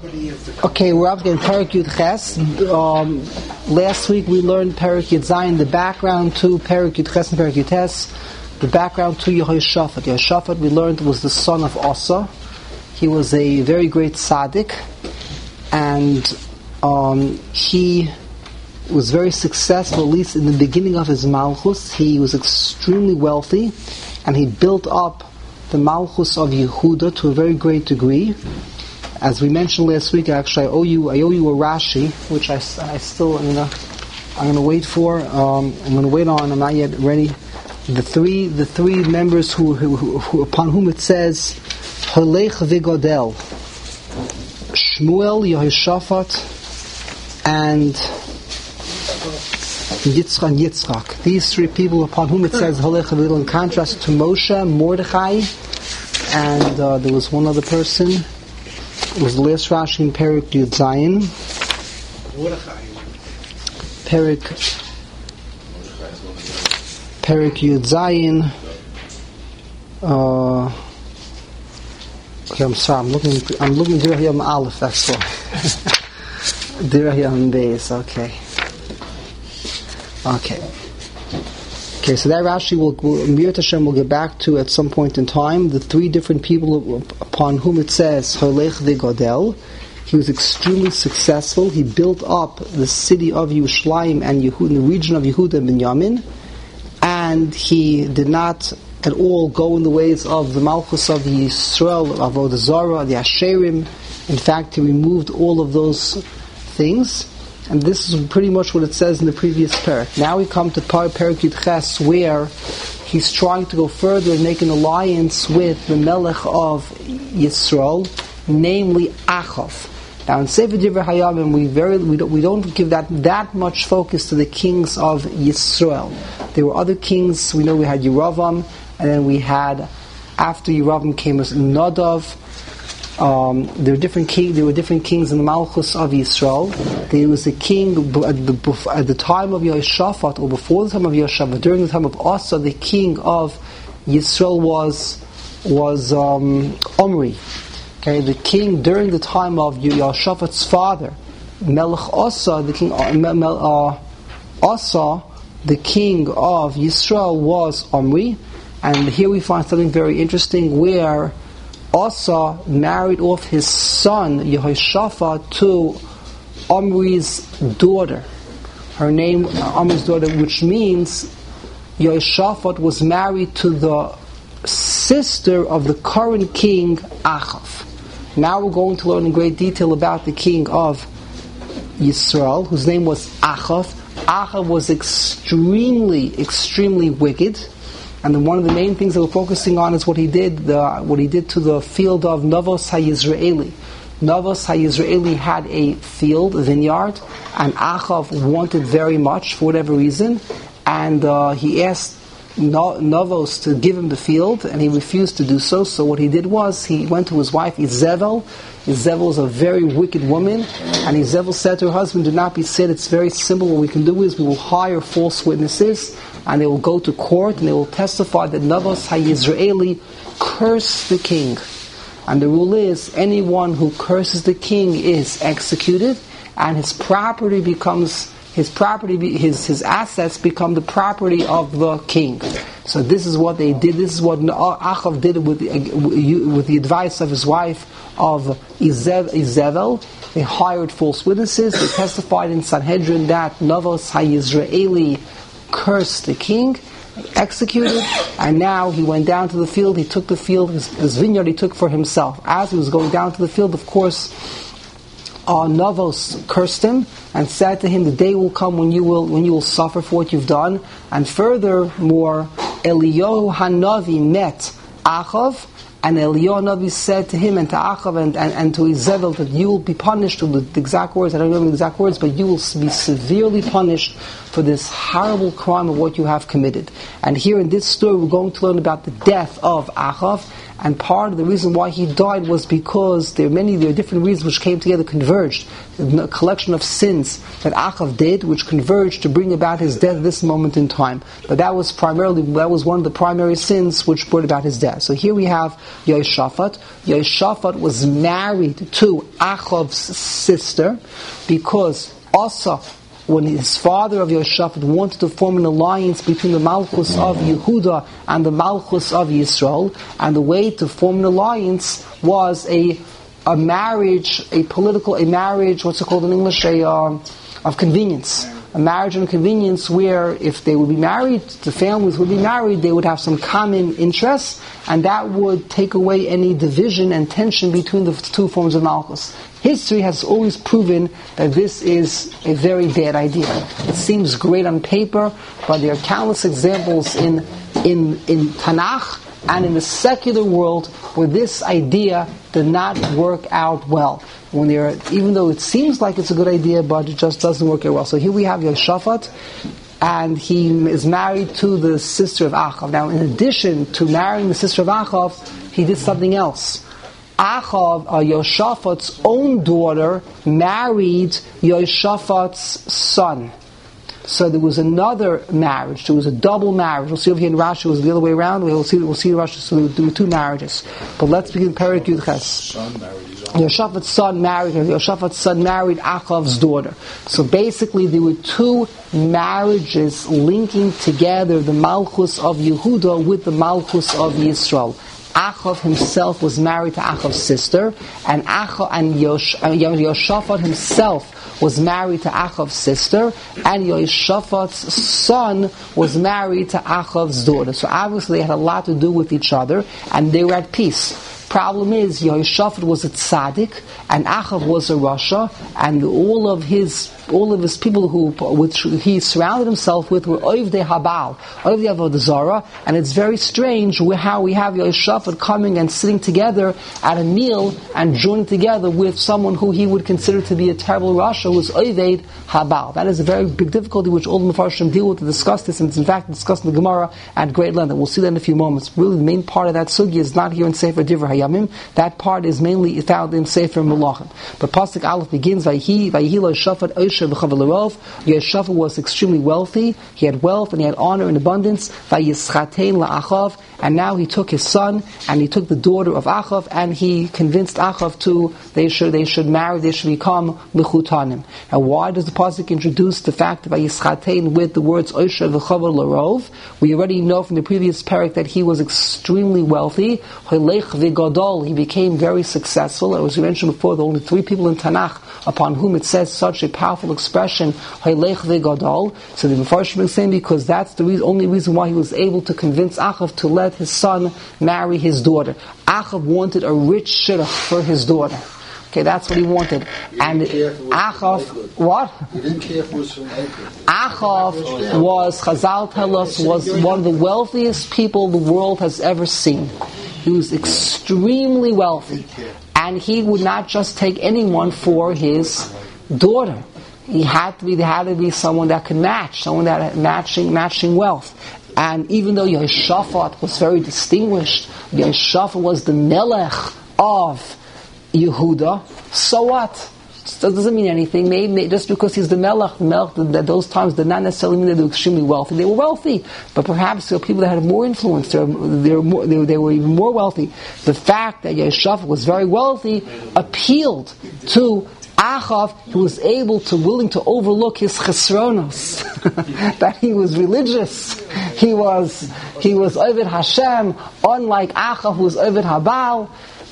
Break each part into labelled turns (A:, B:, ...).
A: Okay, we're up in Perek Yud Ches. Last week we learned Perek Yud Zayin, the background to Perek Yud Ches and Perek Yud Tes, the background to Yehoshaphat. Yehoshaphat, we learned, was the son of Asa. He was a very great tzaddik, and he was very successful, at least in the beginning of his malchus. He was extremely wealthy, and he built up the malchus of Yehuda to a very great degree. As we mentioned last week, actually, I owe you a Rashi, which I still I'm going to wait for. I'm going to wait on. I'm not yet ready. The three members who upon whom it says Halech v'Godel, Shmuel, Yehoshaphat, and Yitzchak. These three people upon whom it says Halech v'Godel, in contrast to Moshe, Mordechai, and there was one other person. It was the last Rashi in Perek Yud Zayin. Perek Yud Zayin. Okay, I'm sorry. I'm looking Dirah Aleph. That's all. Dirah Beis. Okay, so that Rashi Mir Hashem will get back to at some point in time. The three different people upon whom it says Halech v'Godel. He was extremely successful. He built up the city of Yerushalayim and Yehuda, the region of Yehuda and Binyamin, and he did not at all go in the ways of the Malchus of the Yisrael, of Avodah Zarah, the Asherim. In fact, he removed all of those things. And this is pretty much what it says in the previous parak. Now we come to Perek Yud Ches, where he's trying to go further and make an alliance with the Melech of Yisrael, namely Achav. Now in Sefer Divrei Hayamim, we don't give that much focus to the kings of Yisrael. There were other kings. We know we had Yeravam, and then we had, after Yeravam came as Nadav. There were different kings in the Malchus of Yisrael. There was a king at the time of Yehoshaphat, or before the time of Yehoshaphat, during the time of Asa, the king of Yisrael was Omri. Okay, the king during the time of Yehoshaphat's father, Melech Asa, the king Asa, the king of Yisrael, was Omri. And here we find something very interesting, where Asa married off his son Yehoshaphat to Omri's daughter. Her name, Omri's daughter, which means Yehoshaphat was married to the sister of the current king Achav. Now we're going to learn in great detail about the king of Yisrael, whose name was Achav. Achav was extremely, extremely wicked. And then one of the main things that we're focusing on is what he did to the field of Navos HaYizraeli. Navos HaYizraeli had a field, a vineyard, and Achav wanted very much, for whatever reason, and he asked Navos to give him the field, and he refused to do so. So what he did was, he went to his wife Izebel. Izebel is a very wicked woman, and Izebel said to her husband, "Do not be sad, it's very simple. What we can do is we will hire false witnesses, and they will go to court, and they will testify that Navos HaYizraeli cursed the king. And the rule is, anyone who curses the king is executed, and his assets become the property of the king." So this is what they did. This is what Achav did with the advice of his wife of Izebel. They hired false witnesses. They testified in Sanhedrin that Navos HaYizraeli cursed the king, executed, and now he went down to the field. He took the field, his vineyard he took for himself. As he was going down to the field, of course, Navos cursed him and said to him, "The day will come when you will suffer for what you've done." And furthermore, Eliyahu Hanavi met Achav, and Eliyahu Hanavi said to him and to Achav and to Izebel that you will be punished. The exact words, I don't remember the exact words, but you will be severely punished for this horrible crime of what you have committed. And here in this story we're going to learn about the death of Achav, and part of the reason why he died was because there are different reasons which came together, converged, a collection of sins that Achav did, which converged to bring about his death at this moment in time. But that was one of the primary sins which brought about his death. So here we have Yehoshaphat. Yehoshaphat was married to Achav's sister because Asa, when his father of Yehoshaphat wanted to form an alliance between the Malchus of Yehuda and the Malchus of Yisrael, and the way to form an alliance was a marriage, what's it called in English, of convenience. A marriage and convenience where if they would be married, the families would be married, they would have some common interests, and that would take away any division and tension between the two forms of Malchus. History has always proven that this is a very bad idea. It seems great on paper, but there are countless examples in Tanakh and in the secular world where this idea did not work out well. Even though it seems like it's a good idea, but it just doesn't work out well. So here we have Yehoshaphat, and he is married to the sister of Achav. Now, in addition to marrying the sister of Achav, he did something else. Achav, Yehoshaphat's own daughter, married Yehoshaphat's son. So there was another marriage. There was a double marriage. We'll see over here in Rashi it was the other way around. We'll see in Rashi. So there were two marriages. But let's begin Perek Yud Ches. Yehoshaphat's son married her. Yehoshaphat's son married Achav's daughter. So basically there were two marriages linking together the Malchus of Yehuda with the Malchus of Yisrael. Achav himself was married to Achav's sister, and Yehoshaphat himself was married to Achav's sister, and Yehoshaphat's son was married to Achav's daughter. So obviously they had a lot to do with each other, and they were at peace. Problem is, Yehoshaphat was a tzaddik, and Achav was a rasha, and all of his people which he surrounded himself with were Ovdei Habal, Ovdei Avodah Zarah, and it's very strange how we have Yehoshaphat coming and sitting together at a meal and joining together with someone who he would consider to be a terrible rasha, who is Ovdei Habal. That is a very big difficulty which all the Mefarshim deal with to discuss this, and it's in fact discussed in the Gemara at great length, and we'll see that in a few moments. Really, the main part of that sugi is not here in Sefer Divrei Hayamim. That part is mainly found in Sefer Melachim. But Pasuk Aleph begins, Vayhi Yehoshaphat Yehoshaphat was extremely wealthy. He had wealth and he had honor and abundance. La'achav, and now he took his son and he took the daughter of Achav and he convinced Achav they should marry, they should become mechutanim. Now, why does the pasuk introduce the fact of Vayischatein with the words Oisha v'chavar l'rov? We already know from the previous parak that he was extremely wealthy. He became very successful. As we mentioned before, there are only 3 people in Tanakh upon whom it says such a powerful expression, Haylech ve'gadol. So the Mefarshim is saying because that's the only reason why he was able to convince Achav to let his son marry his daughter. Achav wanted a rich shidduch for his daughter. Okay, that's what he wanted. And Achav, what?
B: He didn't care if it was from
A: Achav was, Chazal tell us, was one of the wealthiest people the world has ever seen. He was extremely wealthy. And he would not just take anyone for his daughter. There had to be someone that could match, someone that had matching wealth. And even though Yehoshaphat was very distinguished, Yehoshaphat was the melech of Yehuda, so what? That doesn't mean anything. Maybe just because he's the melech, that those times did not necessarily mean that they were extremely wealthy. They were wealthy, but perhaps there were people that had more influence. They were even more wealthy. The fact that Yehoshaphat was very wealthy appealed to Achav, who was willing to overlook his chesronos, that he was religious, he was Oved Hashem, unlike Achav, who was Oved Habal.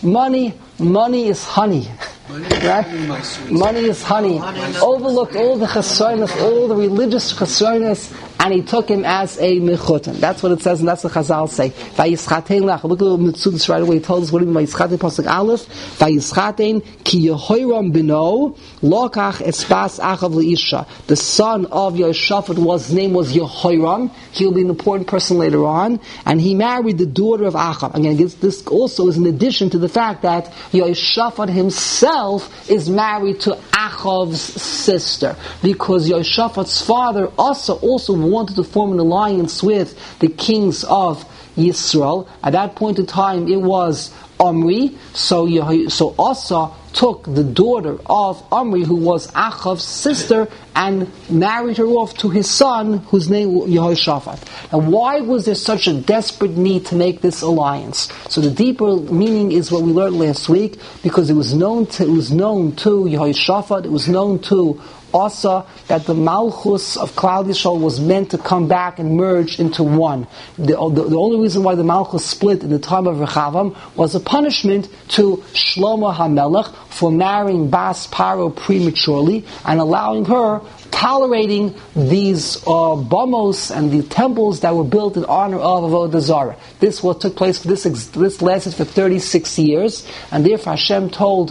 A: Money is honey. Right? Money is honey. Overlooked all the chesronos, all the religious chesronos, and he took him as a mechutan. That's what it says, and that's what Chazal say. Vayischatein lach. Look at the Mitzvah right away. He told us what it means. Vayischatein pasuk aleph. Vayischatein ki Yehoram beno lokach espas achav leisha. The son of Yehoshaphat his name was Yehoram. He'll be an important person later on, and he married the daughter of Achav. Again, this also is in addition to the fact that Yehoshaphat himself is married to Achav's sister, because Yehoshaphat's father also wanted to form an alliance with the kings of Yisrael. At that point in time, it was Omri. So Asa took the daughter of Omri, who was Achav's sister, and married her off to his son, whose name was Yehoshaphat. And why was there such a desperate need to make this alliance? So the deeper meaning is what we learned last week, because it was known to Yehoshaphat, it was known to Asa, that the Malchus of Klal Yisrael was meant to come back and merge into one. The only reason why the Malchus split in the time of Rechavam was a punishment to Shlomo HaMelech for marrying Bas Paro prematurely and allowing her, tolerating these bamos and the temples that were built in honor of Avodah Zarah. This took place. This lasted for 36 years, and therefore Hashem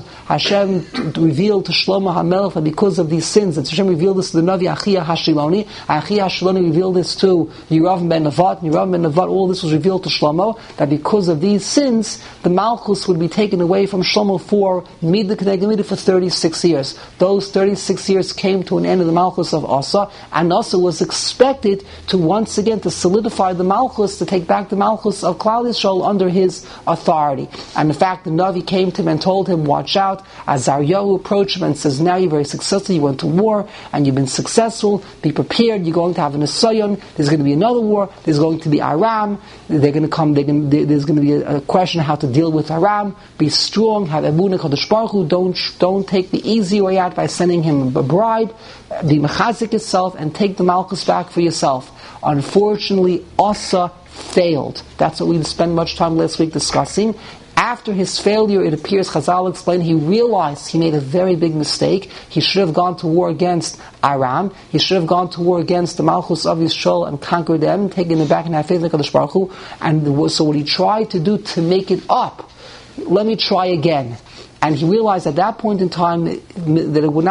A: revealed to Shlomo HaMelech that because of these sins, that Hashem revealed this to the Navi Achia Hashiloni. Achia Hashiloni revealed this to Yeravam ben Nevat. Yeravam ben Nevat. All this was revealed to Shlomo, that because of these sins, the Malchus would be taken away from Shlomo for Midah K'neged Midah for 36 years. Those 36 years came to an end of the Malchus of Asa, and Asa was expected to once again to solidify the Malchus, to take back the Malchus of Klal Yisrael under his authority. And in fact, the Navi came to him and told him, watch out. Azaryahu approached him and says, now you're very successful, you went to war, and you've been successful, be prepared, you're going to have an Asayon, there's going to be another war, there's going to be Aram, there's going to be a question of how to deal with Aram, be strong, have Emunah Kadosh Baruch Hu, don't take the easy way out by sending him a bride, be mechazik yourself and take the Malchus back for yourself. Unfortunately, Asa failed. That's what we spent much time last week discussing. After his failure, it appears, Chazal explained, he realized he made a very big mistake. He should have gone to war against Aram. He should have gone to war against the Malchus of Yisrael and conquered them, taken them back and have faith in HaKadosh Baruch Hu. And so what he tried to do to make it up, let me try again. And he realized at that point in time that it would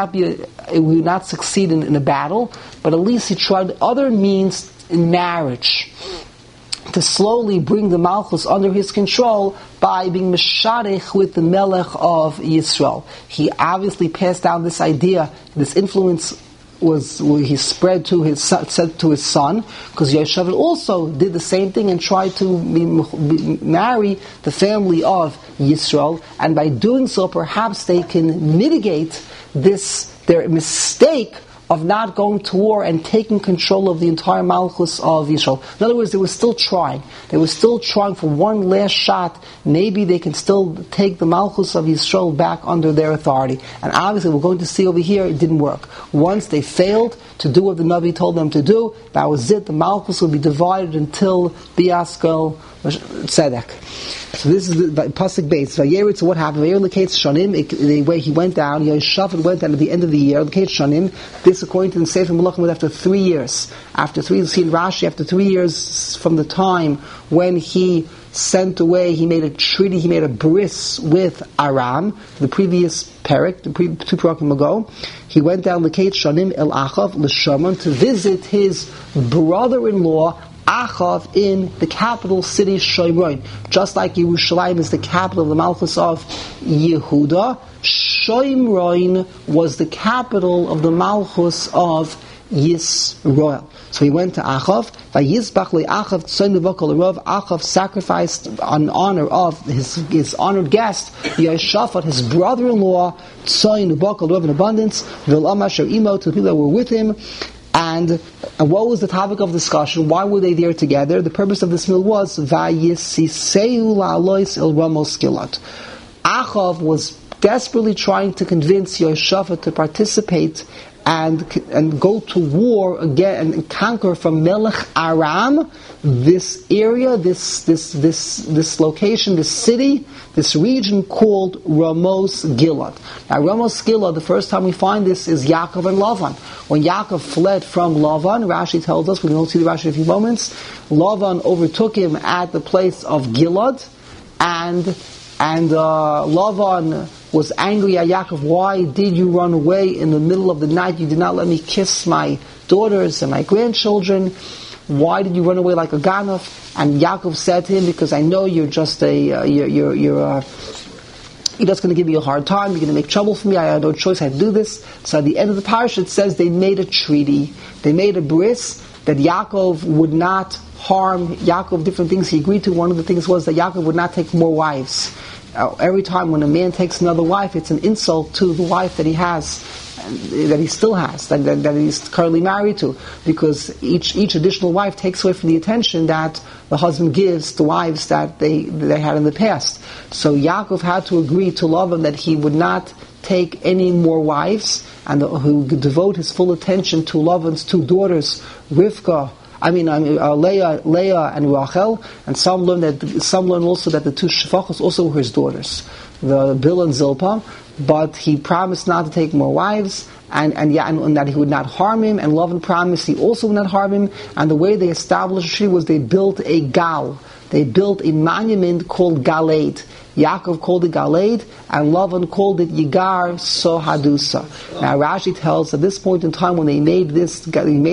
A: not succeed in a battle, but at least he tried other means in marriage to slowly bring the Malchus under his control by being mesharech with the Melech of Yisrael. He obviously passed down this idea, this influence he spread to his son, because Yehoshaphat also did the same thing and tried to marry the family of Yisrael, and by doing so, perhaps they can mitigate their mistake of not going to war and taking control of the entire Malchus of Yisrael. In other words, they were still trying. They were still trying for one last shot. Maybe they can still take the Malchus of Yisrael back under their authority. And obviously, we're going to see over here, it didn't work. Once they failed to do what the Navi told them to do, that was it. The Malchus would be divided until Biaskel Tzedek. So this is the pasuk base. So what happened? The way he went down, Yehoshaphat went down at the end of the year. This, according to the Sefer Melachim, was after 3 years. After 3 years, in Rashi, after 3 years from the time when he sent away, he made a treaty, he made a bris with Aram, the previous parak, 2 parakim ago. He went down L'Keit Shanim El Achav L'Shaman to visit his brother-in-law Achav in the capital city Shomron. Just like Yerushalayim is the capital of the Malchus of Yehuda, Shomron was the capital of the Malchus of Yisrael. So he went to Achav. Achav sacrificed in honor of his honored guest, Yehoshaphat, his brother-in-law, tzayin ubakal in abundance, v'lam asher imo, to the people that were with him. And what was the topic of discussion? Why were they there together? The purpose of this meal was Vayisiseu la'alois el ramos gilat. Achav was desperately trying to convince Yehoshaphat to participate and go to war again and conquer from Melech Aram this area, this location, this city, this region called Ramos Gilad. Now Ramos Gilad, the first time we find this is Yaakov and Lavan. When Yaakov fled from Lavan, Rashi tells us, we will see the Rashi in a few moments, Lavan overtook him at the place of Gilad, and Lavan was angry at Yaakov. Why did you run away in the middle of the night? You did not let me kiss my daughters and my grandchildren. Why did you run away like a ganav? And Yaakov said to him, because I know you're just you're just going to give me a hard time. You're going to make trouble for me. I had no choice. I had to do this. So at the end of the parasha, it says they made a treaty. They made a bris that Yaakov would not harm Yaakov. Different things he agreed to. One of the things was that Yaakov would not take more wives. Every time when a man takes another wife, it's an insult to the wife that he has, that he still has, that he's currently married to, because each additional wife takes away from the attention that the husband gives to wives that they had in the past. So Yaakov had to agree to Lavan that he would not take any more wives, and who would devote his full attention to Lavan's two daughters, Rivka. Leah and Rachel, and some learn also that the two Shefachos also were his daughters, the Bil and Zilpah. But he promised not to take more wives, and that he would not harm him. And Lavan promised he also would not harm him. And the way they established the treaty was they built a gal. They built a monument called Galed. Yaakov called it Galed, and Lavan called it Yigar Sohadusa. Now Rashi tells at this point in time when they made this mound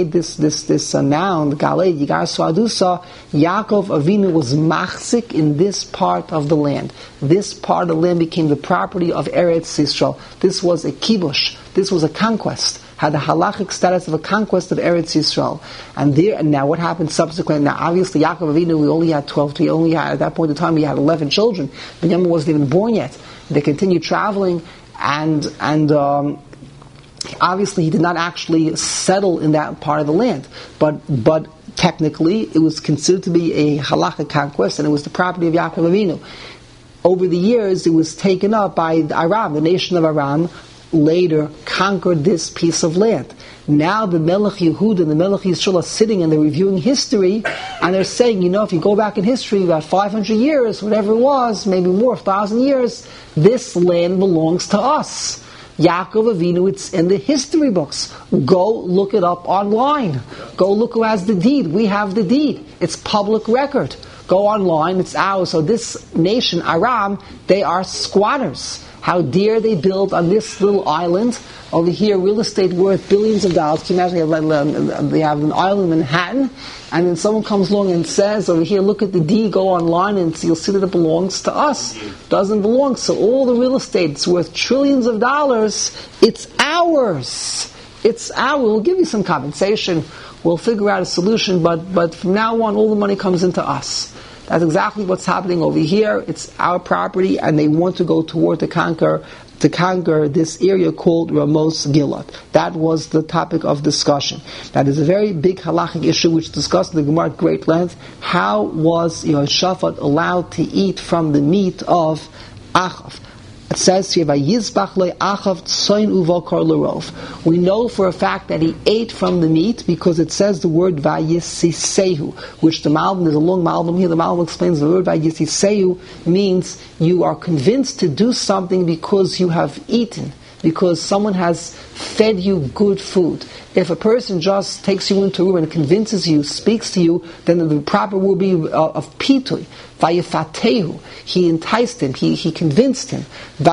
A: Galed Yigar Sohadusa, Yaakov Avinu was machzik in this part of the land. This part of the land became the property of Eretz Yisrael. This was a kibush. This was a conquest. Had the halachic status of a conquest of Eretz Yisrael. And now what happened subsequently? Now obviously Yaakov Avinu, at that point in time he had 11 children. Binyamin wasn't even born yet. They continued traveling, and obviously he did not actually settle in that part of the land. But technically it was considered to be a halachic conquest, and it was the property of Yaakov Avinu. Over the years it was taken up by Aram, the nation of Aram, later conquered this piece of land. Now the Melech Yehuda and the Melech Yisrael are sitting and they're reviewing history, and they're saying, if you go back in history about 500 years, whatever it was, maybe more, 1,000 years, this land belongs to us. Yaakov Avinu, it's in the history books. Go look it up online. Go look who has the deed. We have the deed. It's public record. Go online, it's ours. So this nation, Aram, they are squatters. How dare they build on this little island over here, real estate worth billions of dollars. Can you imagine they have an island in Manhattan, and then someone comes along and says, over here, look at the deed, go online, and you'll see that it belongs to us. Doesn't belong. So all the real estate, it's worth trillions of dollars. It's ours. It's ours. We'll give you some compensation. We'll figure out a solution, but from now on, all the money comes into us. That's exactly what's happening over here. It's our property, and they want to go to war to conquer this area called Ramos Gilad. That was the topic of discussion. That is a very big halachic issue which discussed in the Gemara at great length. How was Yehoshaphat allowed to eat from the meat of Achav? It says here, "Vayizbach le Achav tzoin uvokar l'rov." We know for a fact that he ate from the meat because it says the word "vayisisehu," which the Malbim, there's a long Malbim here. The Malbim explains the word "vayisisehu" means you are convinced to do something because you have eaten, because someone has fed you good food. If a person just takes you into a room and convinces you, speaks to you, then the proper word will be of pitui. Vayifatehu. He enticed him. He convinced him.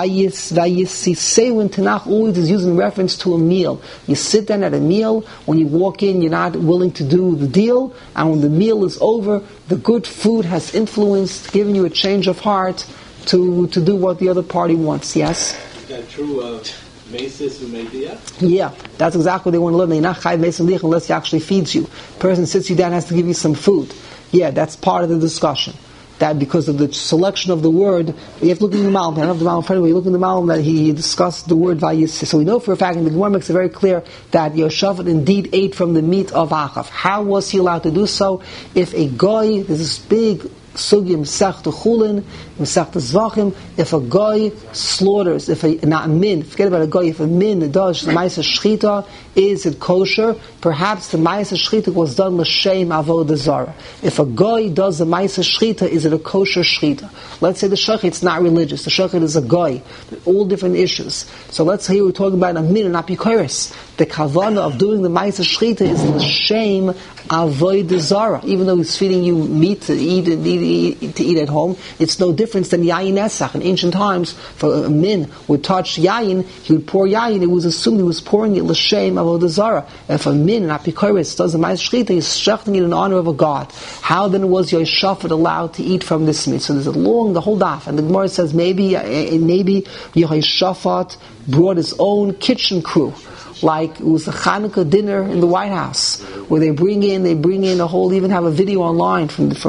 A: Vayisisehu in Tanakh always is used in reference to a meal. You sit down at a meal. When you walk in, you're not willing to do the deal. And when the meal is over, the good food has influenced, given you a change of heart to do what the other party wants. Yes?
B: Is that true of Mesis Umedia?
A: Yeah, that's exactly what they want to learn. You're not chayv mesim lich unless he actually feeds you. Person sits you down, has to give you some food. Yeah, that's part of the discussion. That because of the selection of the word, you have to look in the Malbim. I don't have the Malbim in front of me. You look in the Malbim that he discussed the word vayis. So we know for a fact, and the Gemara makes it very clear that Yehoshaphat indeed ate from the meat of Achav. How was he allowed to do so? If a goy, there's this big Sugim Mesechta Chulin, Mesechta Zvachim. If a guy slaughters, not a min, forget about a guy, if a min does the Ma'aseh Shechita, is it kosher? Perhaps the Ma'aseh Shechita was done l'shem avodah zara. If a guy does the Ma'aseh Shechita, is it a kosher Shechita? Let's say the Shechit's not religious, the Shechit is a guy. All different issues. So let's say we're talking about a min and apikoris. The kavanah of doing the Ma'aseh Shechita is l'shem avodah zara. Even though he's feeding you meat to eat at home, it's no difference than yayin esach. In ancient times, for a min would touch yayin, he would pour yayin. It was assumed he was pouring it l'shem avodah zara. If a min and apikoris does a Ma'aseh Shechita, he's shechting it in honor of a god. How then was Yehoshaphat allowed to eat from this meat? So there's the whole daf, and the Gemara says maybe Yehoshaphat brought his own kitchen crew. Like it was a Hanukkah dinner in the White House, where they bring in a whole, even have a video online from the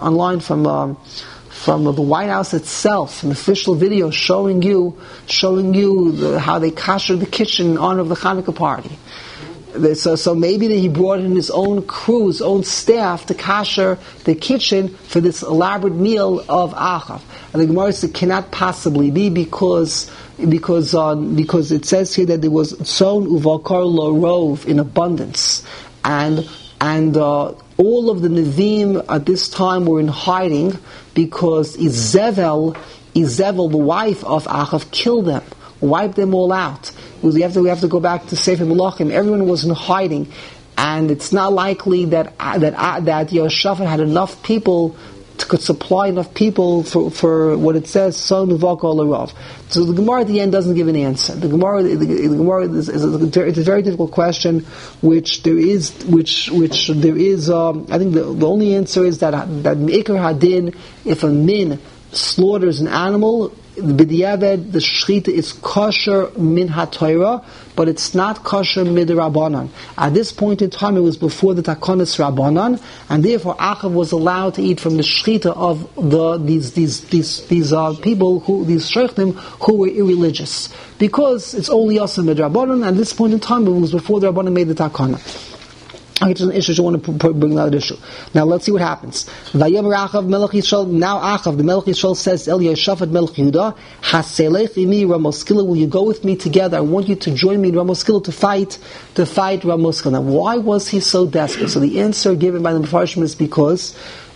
A: White House itself, an official video showing you how they kasher the kitchen in honor of the Hanukkah party. So maybe that he brought in his own crew, his own staff to kasher the kitchen for this elaborate meal of Achav. And the Gemara says it cannot possibly be because it says here that there was tzon uvakar lorov in abundance, and all of the Nevi'im at this time were in hiding because Izevel, the wife of Achav, killed them, wiped them all out. We have to go back to Sefer Melachim. Everyone was in hiding, and it's not likely that Yehoshaphat had enough people could supply enough people for what it says. So the Gemara at the end doesn't give an answer. The Gemara is it's a very difficult question, which there is. I think the only answer is that Me'ikar Hadin, if a min slaughters an animal, b'diavad, the shechita is kosher min haTorah, but it's not kosher midrabanan. At this point in time, it was before the takonis rabbanan, and therefore Achav was allowed to eat from the shechita of these people these shechtim who were irreligious, because it's only us midrabanan. At this point in time, it was before the rabbanan made the takana. Okay, it's an issue, I want to bring another issue. Now let's see what happens. Now Achav, the Melech Yisrael says, El Yehoshaphat Melech Yehuda, Haselech imi Ramoskila, will you go with me together? I want you to join me in Ramoskila to fight Ramoskila. Now why was he so desperate? So the answer given by the Mefarshim is because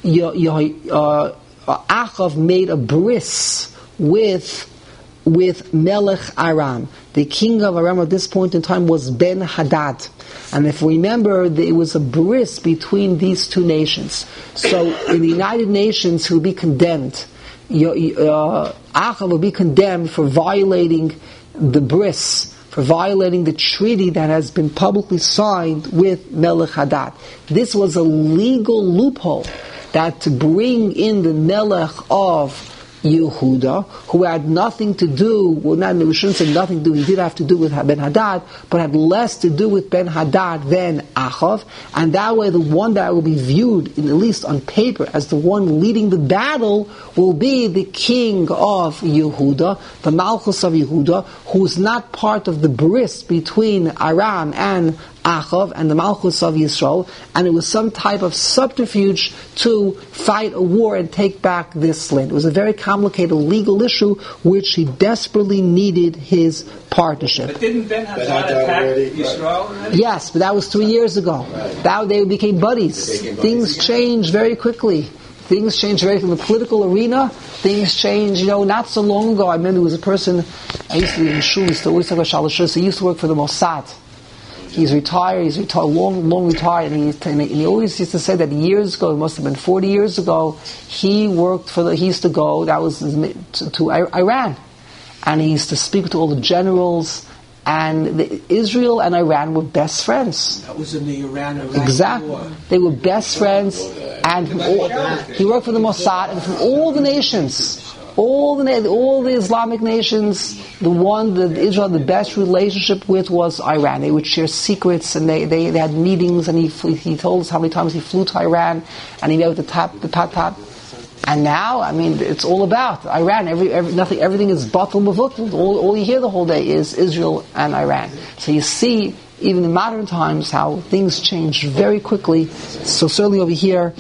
A: Achav made a bris with Melech Aram. The king of Aram at this point in time was Ben Hadad. And if we remember, it was a bris between these two nations. So in the United Nations, he would be condemned. Achav will be condemned for violating the bris, for violating the treaty that has been publicly signed with Melech Hadad. This was a legal loophole that to bring in the Melech of Yehuda, who had nothing to do, we shouldn't say nothing to do, he did have to do with Ben Hadad, but had less to do with Ben Hadad than Achav, and that way the one that will be viewed, at least on paper, as the one leading the battle, will be the king of Yehuda, the Malchus of Yehuda, who is not part of the bris between Aram and Achav and the Malchus of Yisrael, and it was some type of subterfuge to fight a war and take back this land. It was a very complicated legal issue which he desperately needed his partnership.
B: But didn't Ben Hadad attack Yisrael?
A: Yes, but that was 3 years ago. That they became buddies. Things changed very quickly. Things changed very quickly. In the political arena, things changed, not so long ago. I remember there was a person, I used to be in shul, used to always talk about Shalashus, he used to work for the Mossad. He's retired, long retired, and he always used to say that years ago, it must have been 40 years ago, he used to go, that was to Iran, and he used to speak to all the generals, and Israel and Iran were best friends.
C: That was in the Iran-Iraq
A: exactly.
C: war.
A: They were best friends, and he worked for the Mossad, and from all the nations, all the Islamic nations, the one that Israel had the best relationship with was Iran. They would share secrets, and they had meetings, and he told us how many times he flew to Iran, and he met with the top. And now, it's all about Iran. Everything is batul mavutl. All you hear the whole day is Israel and Iran. So you see, even in modern times, how things change very quickly. So certainly over here,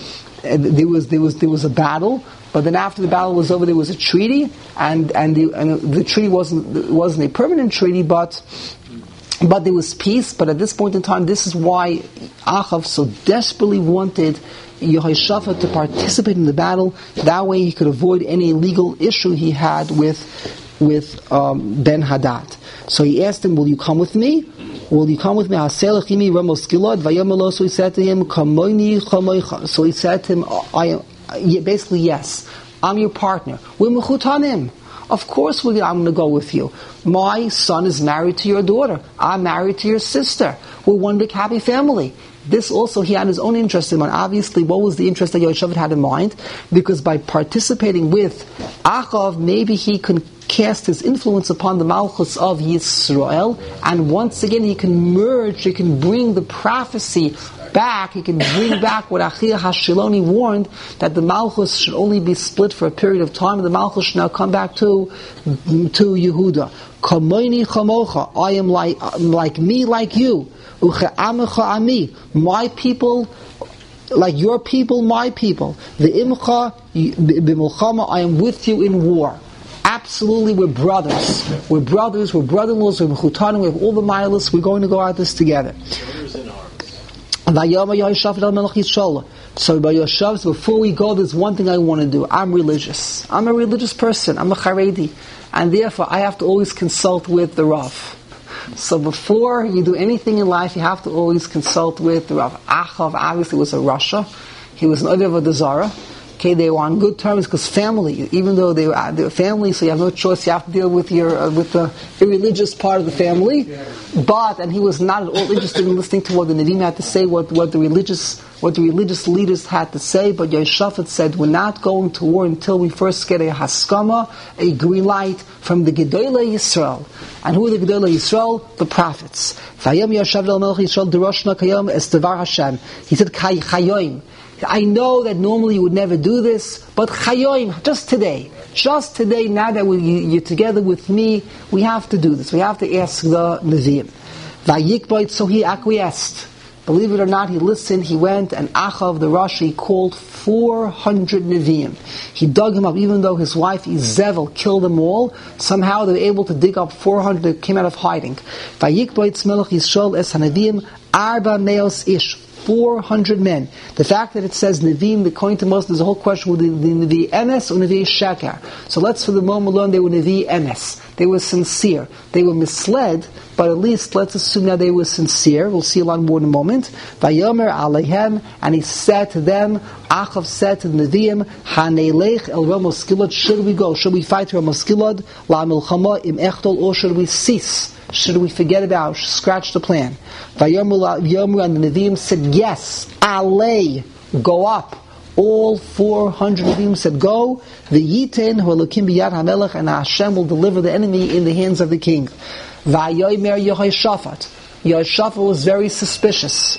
A: there was a battle, but then after the battle was over, there was a treaty, and the treaty wasn't a permanent treaty, but there was peace. But at this point in time, this is why Achav so desperately wanted Yehoshaphat to participate in the battle. That way, he could avoid any legal issue he had with Ben Hadad. So he asked him, "Will you come with me? Will you come with me?" So he said to him, so he said to him, basically, yes, I'm your partner. We're mechutanim. Of course I'm going to go with you. My son is married to your daughter. I'm married to your sister. We're one big happy family. This also, he had his own interest in mind. Obviously, what was the interest that Yehoshaphat had in mind? Because by participating with Achav, maybe he can cast his influence upon the Malchus of Yisrael, and once again he can merge, he can bring the prophecy back, he can bring back what Achia Hashiloni warned, that the Malchus should only be split for a period of time, and the Malchus should now come back to Yehuda. Kamoini chamocha, I am like me, like you. Uche'amecha ami, my people, like your people, my people. Ve'imcha b'milchama, I am with you in war. Absolutely, we're brothers. We're brothers, we're brother-in-laws, we're mechutanim, we have all the milas, we're going to go at this together. So by Yehoshaphat, before we go, there's one thing I want to do. I'm religious. I'm a religious person. I'm a Haredi. And therefore, I have to always consult with the Rav. So before you do anything in life, you have to always consult with the Rav. Achav obviously was a Rasha. He was an Odev of the Zara. Okay, they were on good terms because family, even though they were family, so you have no choice, you have to deal with the irreligious part of the family. And he was not at all interested in listening to what the Nevi'im had to say, what the religious leaders had to say. But Yehoshaphat said, we're not going to war until we first get a haskama, a green light from the Gedolei Yisrael. And who are the Gedolei Yisrael? The prophets. He said, Chayoim. I know that normally you would never do this, but Chayoim, just today, now that you're together with me, we have to do this. We have to ask the Nevi'im. Vayikboit, so he acquiesced. Believe it or not, he listened, he went, and Achav, the Rashi, called 400 Nevi'im. He dug him up, even though his wife Izevel killed them all. Somehow they were able to dig up 400 that came out of hiding. Vayikboit melech Yisrael es haNevi'im arba meos ish. 400 men. The fact that it says Nevi'im, according to most, there's a whole question with the Nevi Emes or Nevi Sheker. So let's for the moment learn they were Nevi Emes. They were sincere. They were misled, but at least let's assume that they were sincere. We'll see a lot more in a moment. Vayomer Aleihem, and he said to them, Achav said to the Nevi'im, Hanelech el Ramos Gilad, should we go? Should we fight to Ramos Gilad? La Milchama im Echtel, or should we cease? Should we forget about, scratch the plan? Vayomer, and the Nevi'im said, yes, Alei, go up. All 400 Nevi'im said, go. V'yiten ha'elokim b'yad ha'melech, and Hashem will deliver the enemy in the hands of the king. Vayomer Yehoshaphat. Yehoshaphat was very suspicious.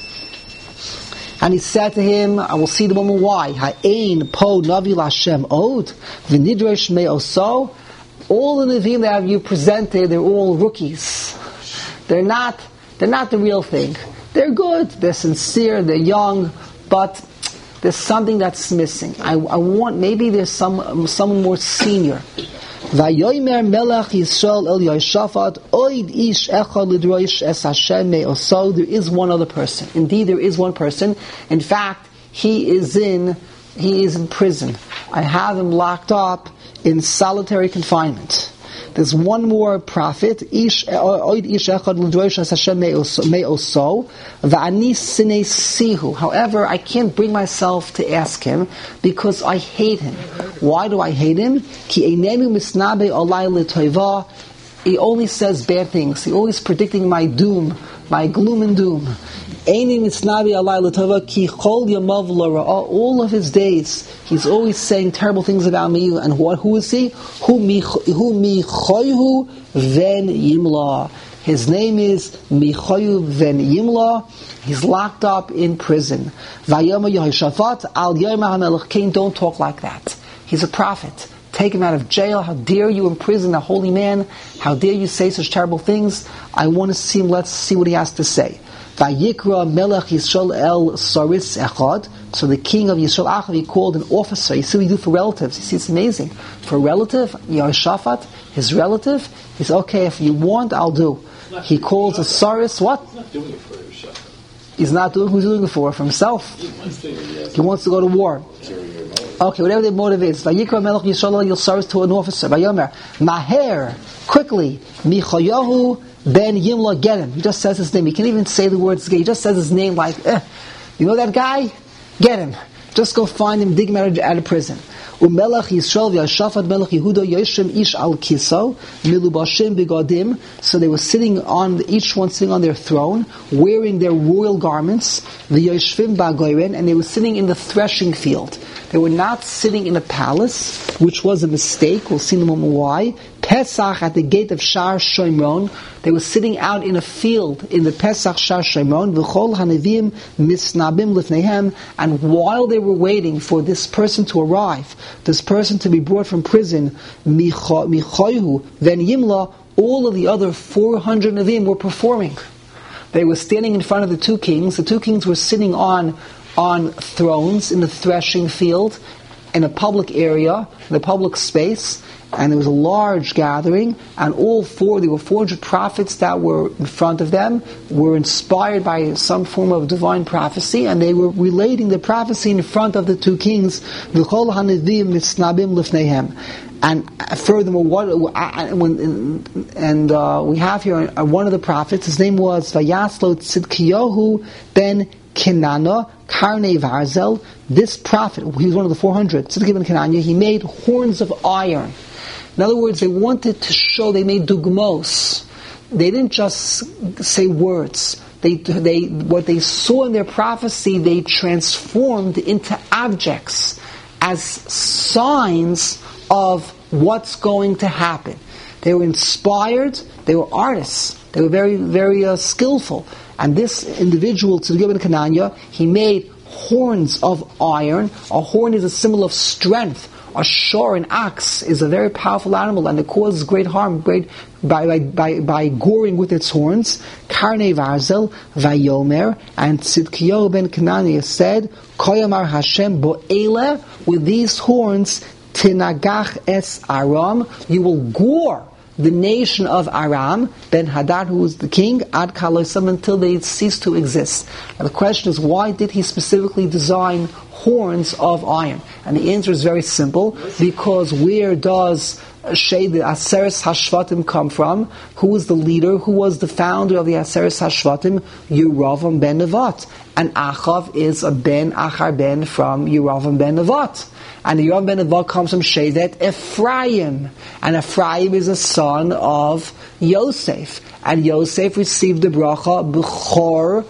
A: And he said to him, I will see the moment why. Ha'ein po navi l'Hashem od, v'nidresh me'oso. All the Nevi'im that you presented, they're all rookies. They're not the real thing. They're good, they're sincere, they're young, but there's something that's missing. I want, maybe there's someone more senior. Vayomer melech Yisrael el Yehoshaphat oid ish echad lidrosh es Hashem me'oso. There is one other person. Indeed, there is one person. In fact, he is in prison. I have him locked up in solitary confinement. There's one more prophet, oid ish echad lidrosh es Hashem me'oso va'ani sinei sihu. However, I can't bring myself to ask him because I hate him. Why do I hate him? Ki einenu misnabe olai l'toiva. He only says bad things. He's always predicting my doom, my gloom and doom. Eini misnabe olai l'toiva ki chol yamav l'ra'ah. All of his days, he's always saying terrible things about me. And who is he? Hu michoyhu ven yimla. His name is Michoyu ven Yimla. He's locked up in prison. Vayomer Yehoshaphat al Yomer HaMelech Kain. Don't talk like that. He's a prophet. Take him out of jail. How dare you imprison a holy man? How dare you say such terrible things? I want to see him. Let's see what he has to say. Vayikra Melech Yisrael El Saris Echad. So the king of Yisrael Achav, he called an officer. You see what we do for relatives. You see, it's amazing. For a relative, Yehoshaphat, his relative, he said, okay, if you want, I'll do. He calls a Saris, what?
B: He's not doing it for Yehoshaphat.
A: He's not doing, who's doing it for? For himself. He wants to go to war. Okay, whatever the motive is. Vayikra Melech Yisrael El Saris to an officer. Vayomer, Maher, quickly, Michayahu Ben Yimla, get him. He just says his name. He can't even say the words. He just says his name like, you know that guy? Get him. Just go find him, dig him out of prison. Umelech Yisrael v'Yashafat Melech Yehuda Yoshem Ish al Kiso Milubashim Bigodim. So they were sitting on, each one sitting on their throne, wearing their royal garments. V'Yoshvim Bagoyren, and they were sitting in the threshing field. They were not sitting in a palace, which was a mistake. We'll see in a moment why. Pesach at the gate of Shar Shomron. They were sitting out in a field in the Pesach Shar Shomron. V'chol hanevim misnabim lifnehem. And while they were waiting for this person to arrive, this person to be brought from prison, Michoihu then Yimla, all of the other 400 Nevi'im were performing. They were standing in front of the two kings. The two kings were sitting on thrones in the threshing field, in a public area, in a public space, and there was a large gathering, and there were 400 prophets that were in front of them, were inspired by some form of divine prophecy, and they were relating the prophecy in front of the two kings. And furthermore, we have here one of the prophets. His name was Vayaslo Tzidkiyahu ben Kenana Karnei Varzel. This prophet, he was one of the 400. Tzidkiyahu ben Kenana. He made horns of iron. In other words, they wanted to show. They made dugmos. They didn't just say words. What they saw in their prophecy, they transformed into objects as signs of what's going to happen. They were inspired. They were artists. They were very, very skillful. And this individual, Tzidkiyahu ben Kenanya, he made horns of iron. A horn is a symbol of strength. A shor, an ox, is a very powerful animal, and it causes great harm by goring with its horns. Karnei Varzel, Vayomer, and Tzidkiyahu ben Kenania said, Koyamar Hashem bo'ele, with these horns, Tinagach es Aram, you will gore the nation of Aram, Ben Hadad, who was the king, Ad Kaloisam, until they cease to exist. Now the question is, why did he specifically design horns of iron? And the answer is very simple, because where does the Aseres Hashvatim come from? Who was the leader? Who was the founder of the Aseres Hashvatim? Yeravam ben Nevat. And Achav is a ben, Achar ben, from Yeravam ben Nevat. And the Yeravam ben Nevat comes from Shevet Ephraim. And Ephraim is a son of Yosef. And Yosef received the bracha, B'chor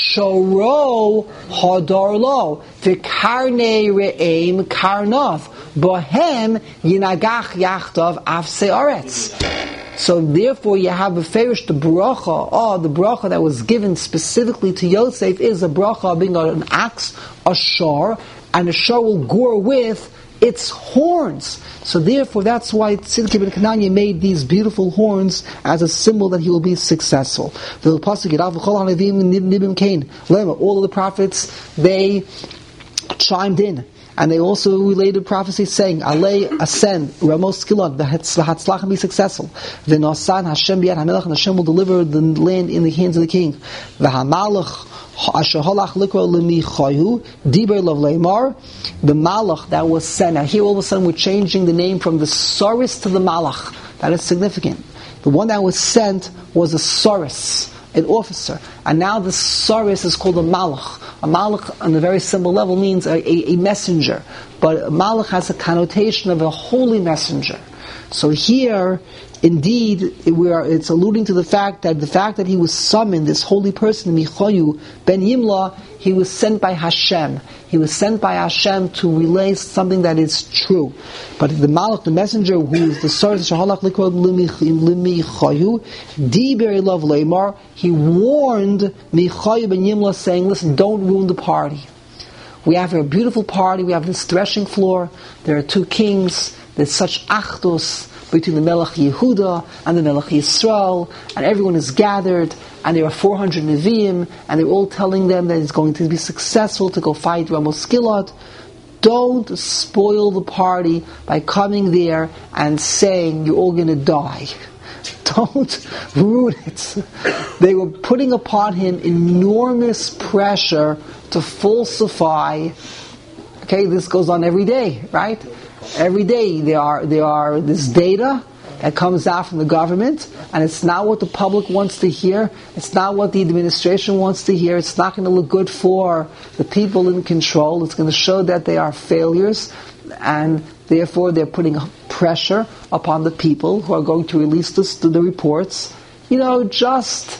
A: Shoro Hadar Lo, V'karnei Re'im Karnov, Bohem Yinagach Yachtav Afse Aretz. So therefore you have a ferish, the bracha that was given specifically to Yosef is a bracha of being an ox, a shor, and a shor will gore with its horns. So therefore that's why Tzidkiyahu ben Kenanya made these beautiful horns as a symbol that he will be successful. All of the prophets, they chimed in. And they also related prophecy saying, Alei ascend, Ramos Kilon, the Hatzlach be successful. The Nosan Hashem B'yad HaMelech, and Hashem will deliver the land in the hands of the king. The Hamalach Asher Halach Likro L'Michayu, Diber Lav Leimar, the Malach that was sent. Now here all of a sudden we're changing the name from the Saris to the Malach. That is significant. The one that was sent was a Saris, an officer. And now the Saris is called a Malach. A Malach on a very simple level means a messenger. But a Malach has a connotation of a holy messenger. So here, indeed, it's alluding to the fact that he was summoned, this holy person, Michayu ben Yimla, he was sent by Hashem. He was sent by Hashem to relay something that is true. But the Malach, the messenger, who is the source, Shahalach Likod Limichayu, Diber Love Leimar, he warned Michayu ben Yimla, saying, listen, don't ruin the party. We have a beautiful party, we have this threshing floor, there are two kings, there's such achdus, between the Melech Yehuda and the Melech Yisrael, and everyone is gathered, and there are 400 Nevi'im, and they're all telling them that it's going to be successful to go fight Ramos Gilad. Don't spoil the party by coming there and saying you're all going to die. Don't ruin it. They were putting upon him enormous pressure to falsify. Okay, this goes on every day, right? Every day there are this data that comes out from the government, and it's not what the public wants to hear. It's not what the administration wants to hear. It's not going to look good for the people in control. It's going to show that they are failures, and therefore they're putting pressure upon the people who are going to release the reports. Just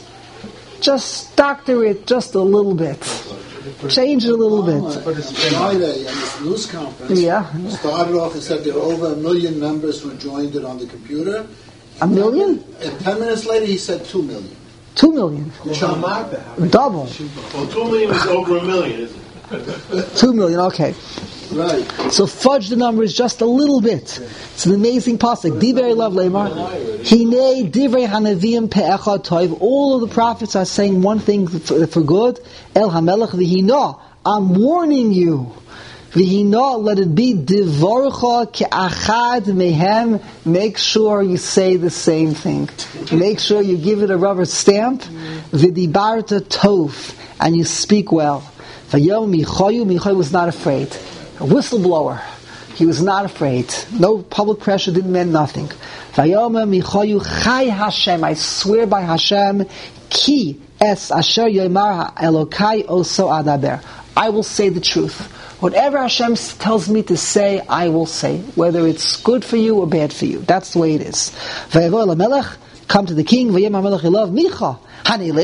A: doctor it just a little bit. Change it a little bit.
C: Friday in this news conference, started off and said there were over 1 million members who joined it on the computer.
A: 1 million?
C: And 10 minutes later he said 2 million.
A: 2 million? Double.
B: Well, 2 million is over 1 million, isn't it?
A: 2 million, okay.
C: Right.
A: So fudge the numbers just a little bit. It's an amazing pasuk. Divrei love lemar. Hinei divrei hanavim pe'echad toiv. All of the prophets are saying one thing for good. El hamelech v'hina. I'm warning you. V'hina, let it be divorcha ke'achad mehem. Make sure you say the same thing. Make sure you give it a rubber stamp. V'dibarta tov. And you speak well. V'yom Michayu was not afraid. A whistleblower. He was not afraid. No public pressure didn't mean nothing. Vayoma Michayu Chai Hashem. I swear by Hashem, Ki es asher yomar Elokai oso adaber. I will say the truth. Whatever Hashem tells me to say, I will say, whether it's good for you or bad for you. That's the way it is. Vayavo Lamelech, come to the king. Vayem Hamelech Ilav Micha. Should we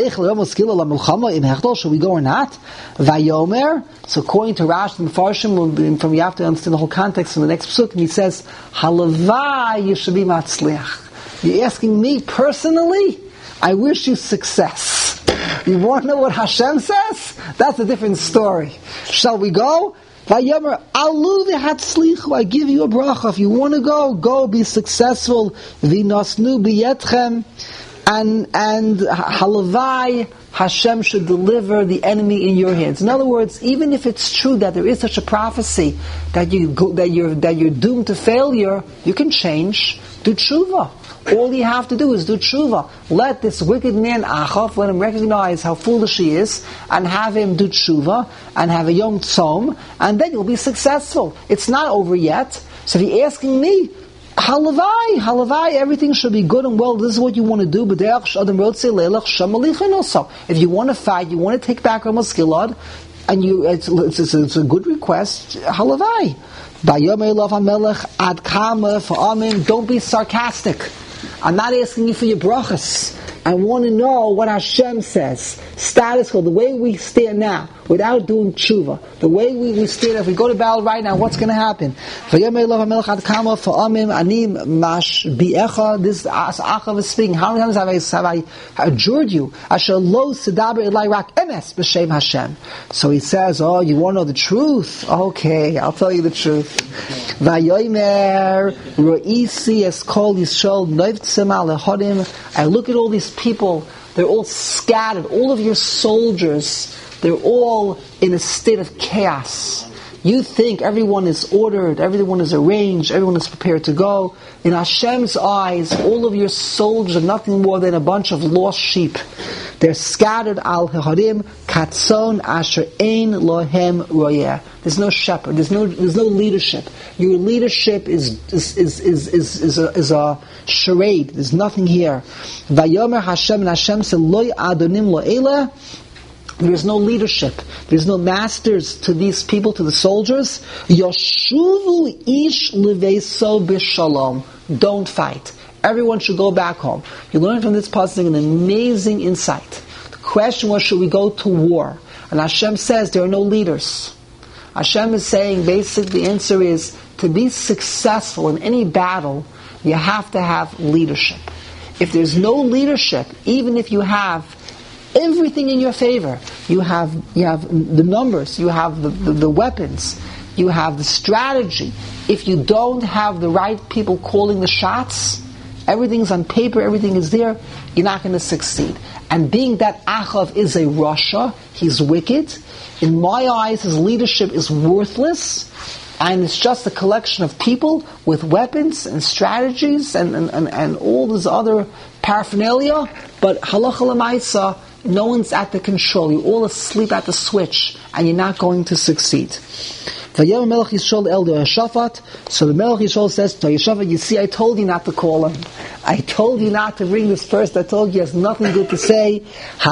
A: go or not? Vayomer. So according to Rashi and Farshim, from you have to understand the whole context from the next pasuk, and he says, Halavai, you should be matzliach. You're asking me personally? I wish you success. You want to know what Hashem says? That's a different story. Shall we go? Vayomer, alu v'hatzlichu, I give you a bracha. If you want to go, be successful. V'nosnu b'yetchem. And halavai, Hashem should deliver the enemy in your hands. In other words, even if it's true that there is such a prophecy that you're doomed to failure, you can change. Do tshuva. All you have to do is do tshuva. Let this wicked man Achav, let him recognize how foolish he is, and have him do tshuva, and have a yom tzom, and then you'll be successful. It's not over yet. So if you're asking me, halavai, everything should be good and well. This is what you want to do. If you want to fight, you want to take back Ramos Gilad, and it's a good request. Halavai. Don't be sarcastic. I'm not asking you for your brachas. I want to know what Hashem says. Status quo, the way we stand now, without doing tshuva. The way we stand, if we go to battle right now, what's going to happen? This Achav is speaking. How many times have I adjured you? So he says, oh, you want to know the truth? Okay, I'll tell you the truth. I look at all these people, they're all scattered, all of your soldiers, they're all in a state of chaos. You think everyone is ordered, everyone is arranged, everyone is prepared to go. In Hashem's eyes, all of your soldiers are nothing more than a bunch of lost sheep. They're scattered al heharim katzon asher ein lohem royeh. There's no shepherd. There's no leadership. Your leadership is a charade. There's nothing here. Vayomer Hashem, and Hashem said, Loi adonim lo elah. There is no leadership. There's no masters to these people, to the soldiers. Yoshuvu ish leveiso b'shalom. Don't fight. Everyone should go back home. You learn from this passage an amazing insight. The question was, should we go to war? And Hashem says there are no leaders. Hashem is saying, basically, the answer is, to be successful in any battle, you have to have leadership. If there's no leadership, even if you have everything in your favor, you have the numbers, you have the weapons, you have the strategy. If you don't have the right people calling the shots, everything's on paper, everything is there, you're not going to succeed. And being that Achav is a rasha, he's wicked, in my eyes his leadership is worthless, and it's just a collection of people with weapons and strategies and all this other paraphernalia, but halacha l'maisa, no one's at the control. You're all asleep at the switch, and you're not going to succeed. So the Melech Yisrael says to Yehoshaphat, you see, I told you not to call him. I told you not to bring this first. I told you he has nothing good to say. I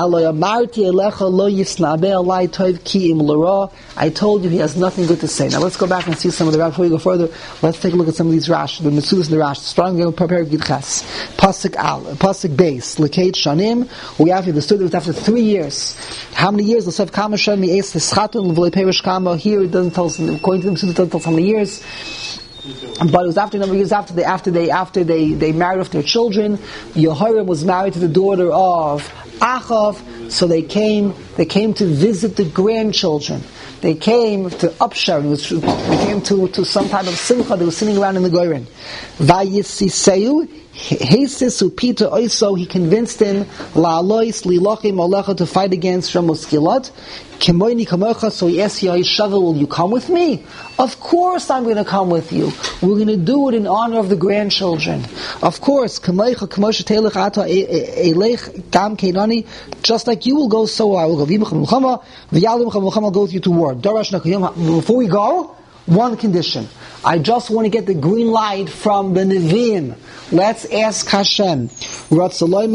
A: told you he has nothing good to say. Now let's go back and see some of the Rashi. Before we go further, let's take a look at some of these Rashi, the Metzudas and the Rashi. Starting with Perek Ches, Pasuk Beis, Lekeit Shanim. We have here the story that after 3 years. How many years? Here it doesn't tell us. According to the Metzudas, it doesn't tell us how many years. But it was after a number of years after they married off their children. Yehoram was married to the daughter of Achav, so they came to visit the grandchildren. They came to Upshar. They came to some type of simcha. They were sitting around in the Goren. Vayisiseu Heisisu Peter also he convinced him la'alois lilochim alecha to fight against Ramos Gilad. Kemoini kamocha, so he asked Yehoshua, will you come with me? Of course I'm going to come with you. We're going to do it in honor of the grandchildren. Of course, kamoicha kamosha telech ata elech gam keinani, just like you will go, so I will go. I'll go with you to war. Before we go, one condition. I just want to get the green light from the Nevi'im. Let's ask Hashem. Even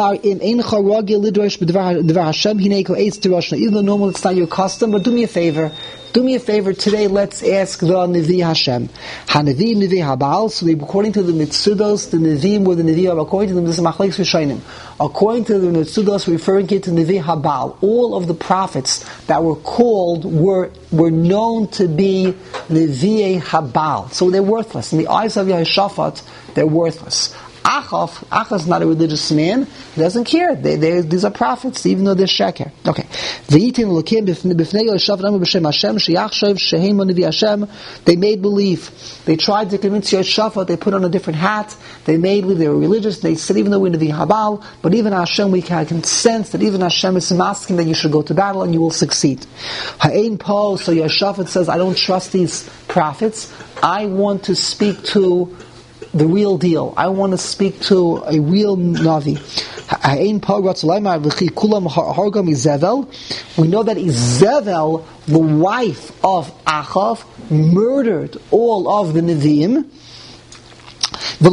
A: though normally it's not your custom, but do me a favor. Do me a favor today, let's ask the Nevi Hashem. HaNevi, Nevi Habal. So according to the Metzudos, the Nevi'im were the Nevi'im. According to them, this is Machlekes Rishonim. According to the Metzudos, referring to Nevi Habal, all of the prophets that were called were known to be Nevi'ei Habal. So they're worthless. In the eyes of Yehoshaphat, they're worthless. Achav is not a religious man. He doesn't care. These are prophets, even though they're sheker. Okay. They made believe. They tried to convince Yehoshaphat. They put on a different hat. They made believe they were religious. They said, even though we're Nevi Habal, but even Hashem, we can sense that even Hashem is asking that you should go to battle and you will succeed. Ha'ein po, so Yehoshaphat says, I don't trust these prophets. I want to speak to the real deal. I want to speak to a real Navi. We know that Izebel, the wife of Achav, murdered all of the Nevi'im. Is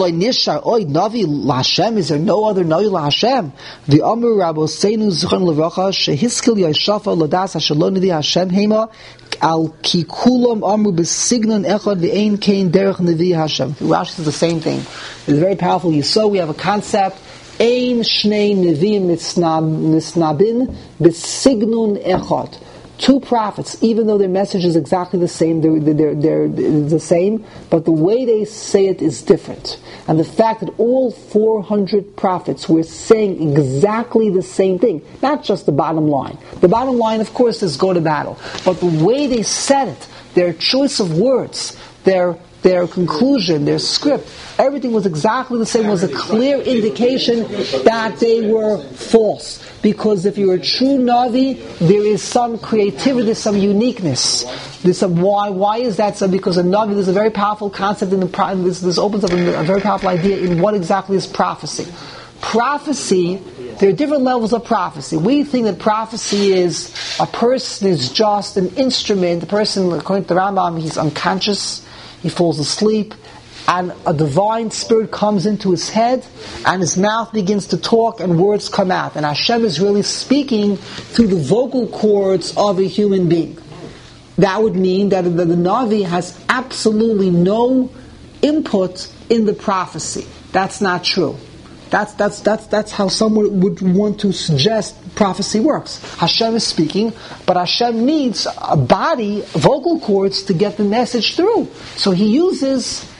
A: there no other Navi LaHashem? The Amru Rabboseinu Zichron Levracha Shehiskil Yehoshaphat Ladas Hashalom Nevi Hashem Hema Al Kikulam Amru Besignon Echad Ve'ein Kein Derech Nevi Hashem. Rashi says the same thing. It's very powerful. You saw we have a concept. Ein Shnei Nevi'im Misnabin Besignon Echad. Two prophets, even though their message is exactly the same, they're the same, but the way they say it is different. And the fact that all 400 prophets were saying exactly the same thing, not just the bottom line. The bottom line, of course, is go to battle. But the way they said it, their choice of words, their conclusion, their script, everything was exactly the same. It was a clear indication that they were false. Because if you're a true Navi, there is some creativity, some uniqueness. There's some why. Why is that so? Because a Navi, there's a very powerful concept in this opens up a very powerful idea in what exactly is prophecy. Prophecy, there are different levels of prophecy. We think that prophecy is a person is just an instrument. The person, according to the Rambam, he's unconscious, he falls asleep, and a divine spirit comes into his head, and his mouth begins to talk, and words come out. And Hashem is really speaking through the vocal cords of a human being. That would mean that the Navi has absolutely no input in the prophecy. That's not true. That's how someone would want to suggest prophecy works. Hashem is speaking, but Hashem needs a body, vocal cords, to get the message through. So He uses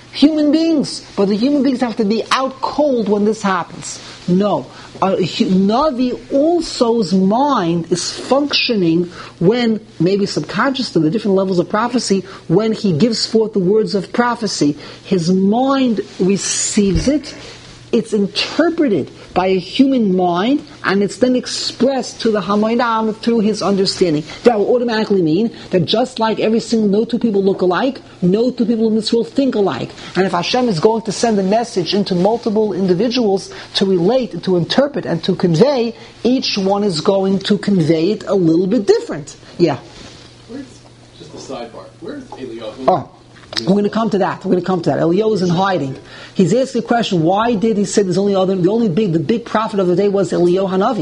A: human beings. But the human beings have to be out cold when this happens. No. A Navi also's mind is functioning when, maybe subconscious to the different levels of prophecy, when he gives forth the words of prophecy. His mind receives it, it's interpreted by a human mind, and it's then expressed to the Hamayim through his understanding. That will automatically mean that just like every single, no two people look alike, no two people in this world think alike. And if Hashem is going to send a message into multiple individuals to relate, to interpret, and to convey, each one is going to convey it a little bit different. Yeah?
B: Just a sidebar. Where's Eliyahu?
A: Oh. We're going to come to that. Eliyahu is in hiding. He's asking the question, why did he say there's only the big prophet of the day was Eliyahu Hanavi?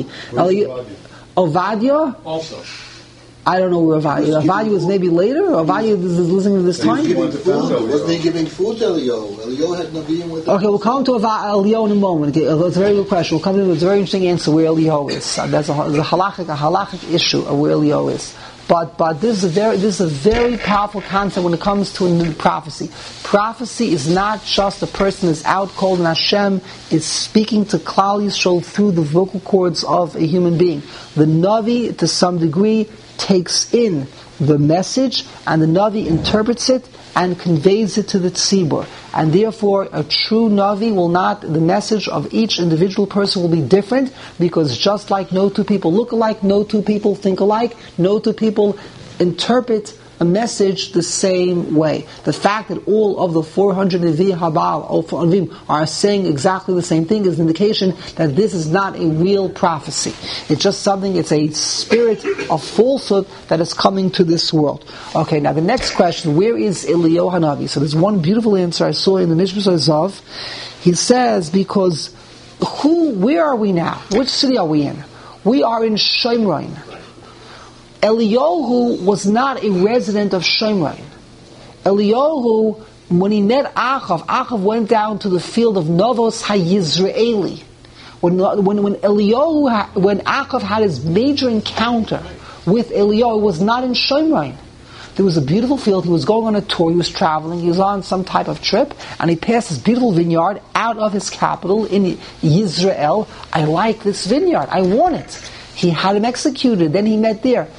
A: Ovadia?
B: Also.
A: I don't know where Ovadia. Ovadia was maybe later? Ovadia is listening to this time?
C: Wasn't he giving food to Eliyahu? Eliyahu had Naviim with him.
A: Okay, we'll come to Eliyahu in a moment. Okay, it's a very good question. We'll come to it's a very interesting answer where Eliyahu is. There's a halachic issue of where Eliyahu is. But this is a very powerful concept when it comes to prophecy. Prophecy is not just a person is out cold and Hashem is speaking to Klal Yisrael through the vocal cords of a human being. The Navi, to some degree, takes in the message and the Navi interprets it and conveys it to the tzibur. And therefore, a true Navi the message of each individual person will be different, because just like no two people look alike, no two people think alike, no two people interpret a message the same way. The fact that all of the 400 Nevi Habal are saying exactly the same thing is an indication that this is not a real prophecy. It's just something, it's a spirit of falsehood that is coming to this world. Okay, now the next question, where is Eliyahu Hanavi? So there's one beautiful answer I saw in the Mishmar Zav. He says, because where are we now? Which city are we in? We are in Shomron. Eliyahu was not a resident of Shomron. Eliyahu, when he met Achav went down to the field of Novos HaYizraeli. When Achav had his major encounter with Eliyahu, it was not in Shomron. There was a beautiful field. He was going on a tour. He was traveling. He was on some type of trip, and he passed this beautiful vineyard out of his capital in Yisrael. I like this vineyard. I want it. He had him executed. Then he met there.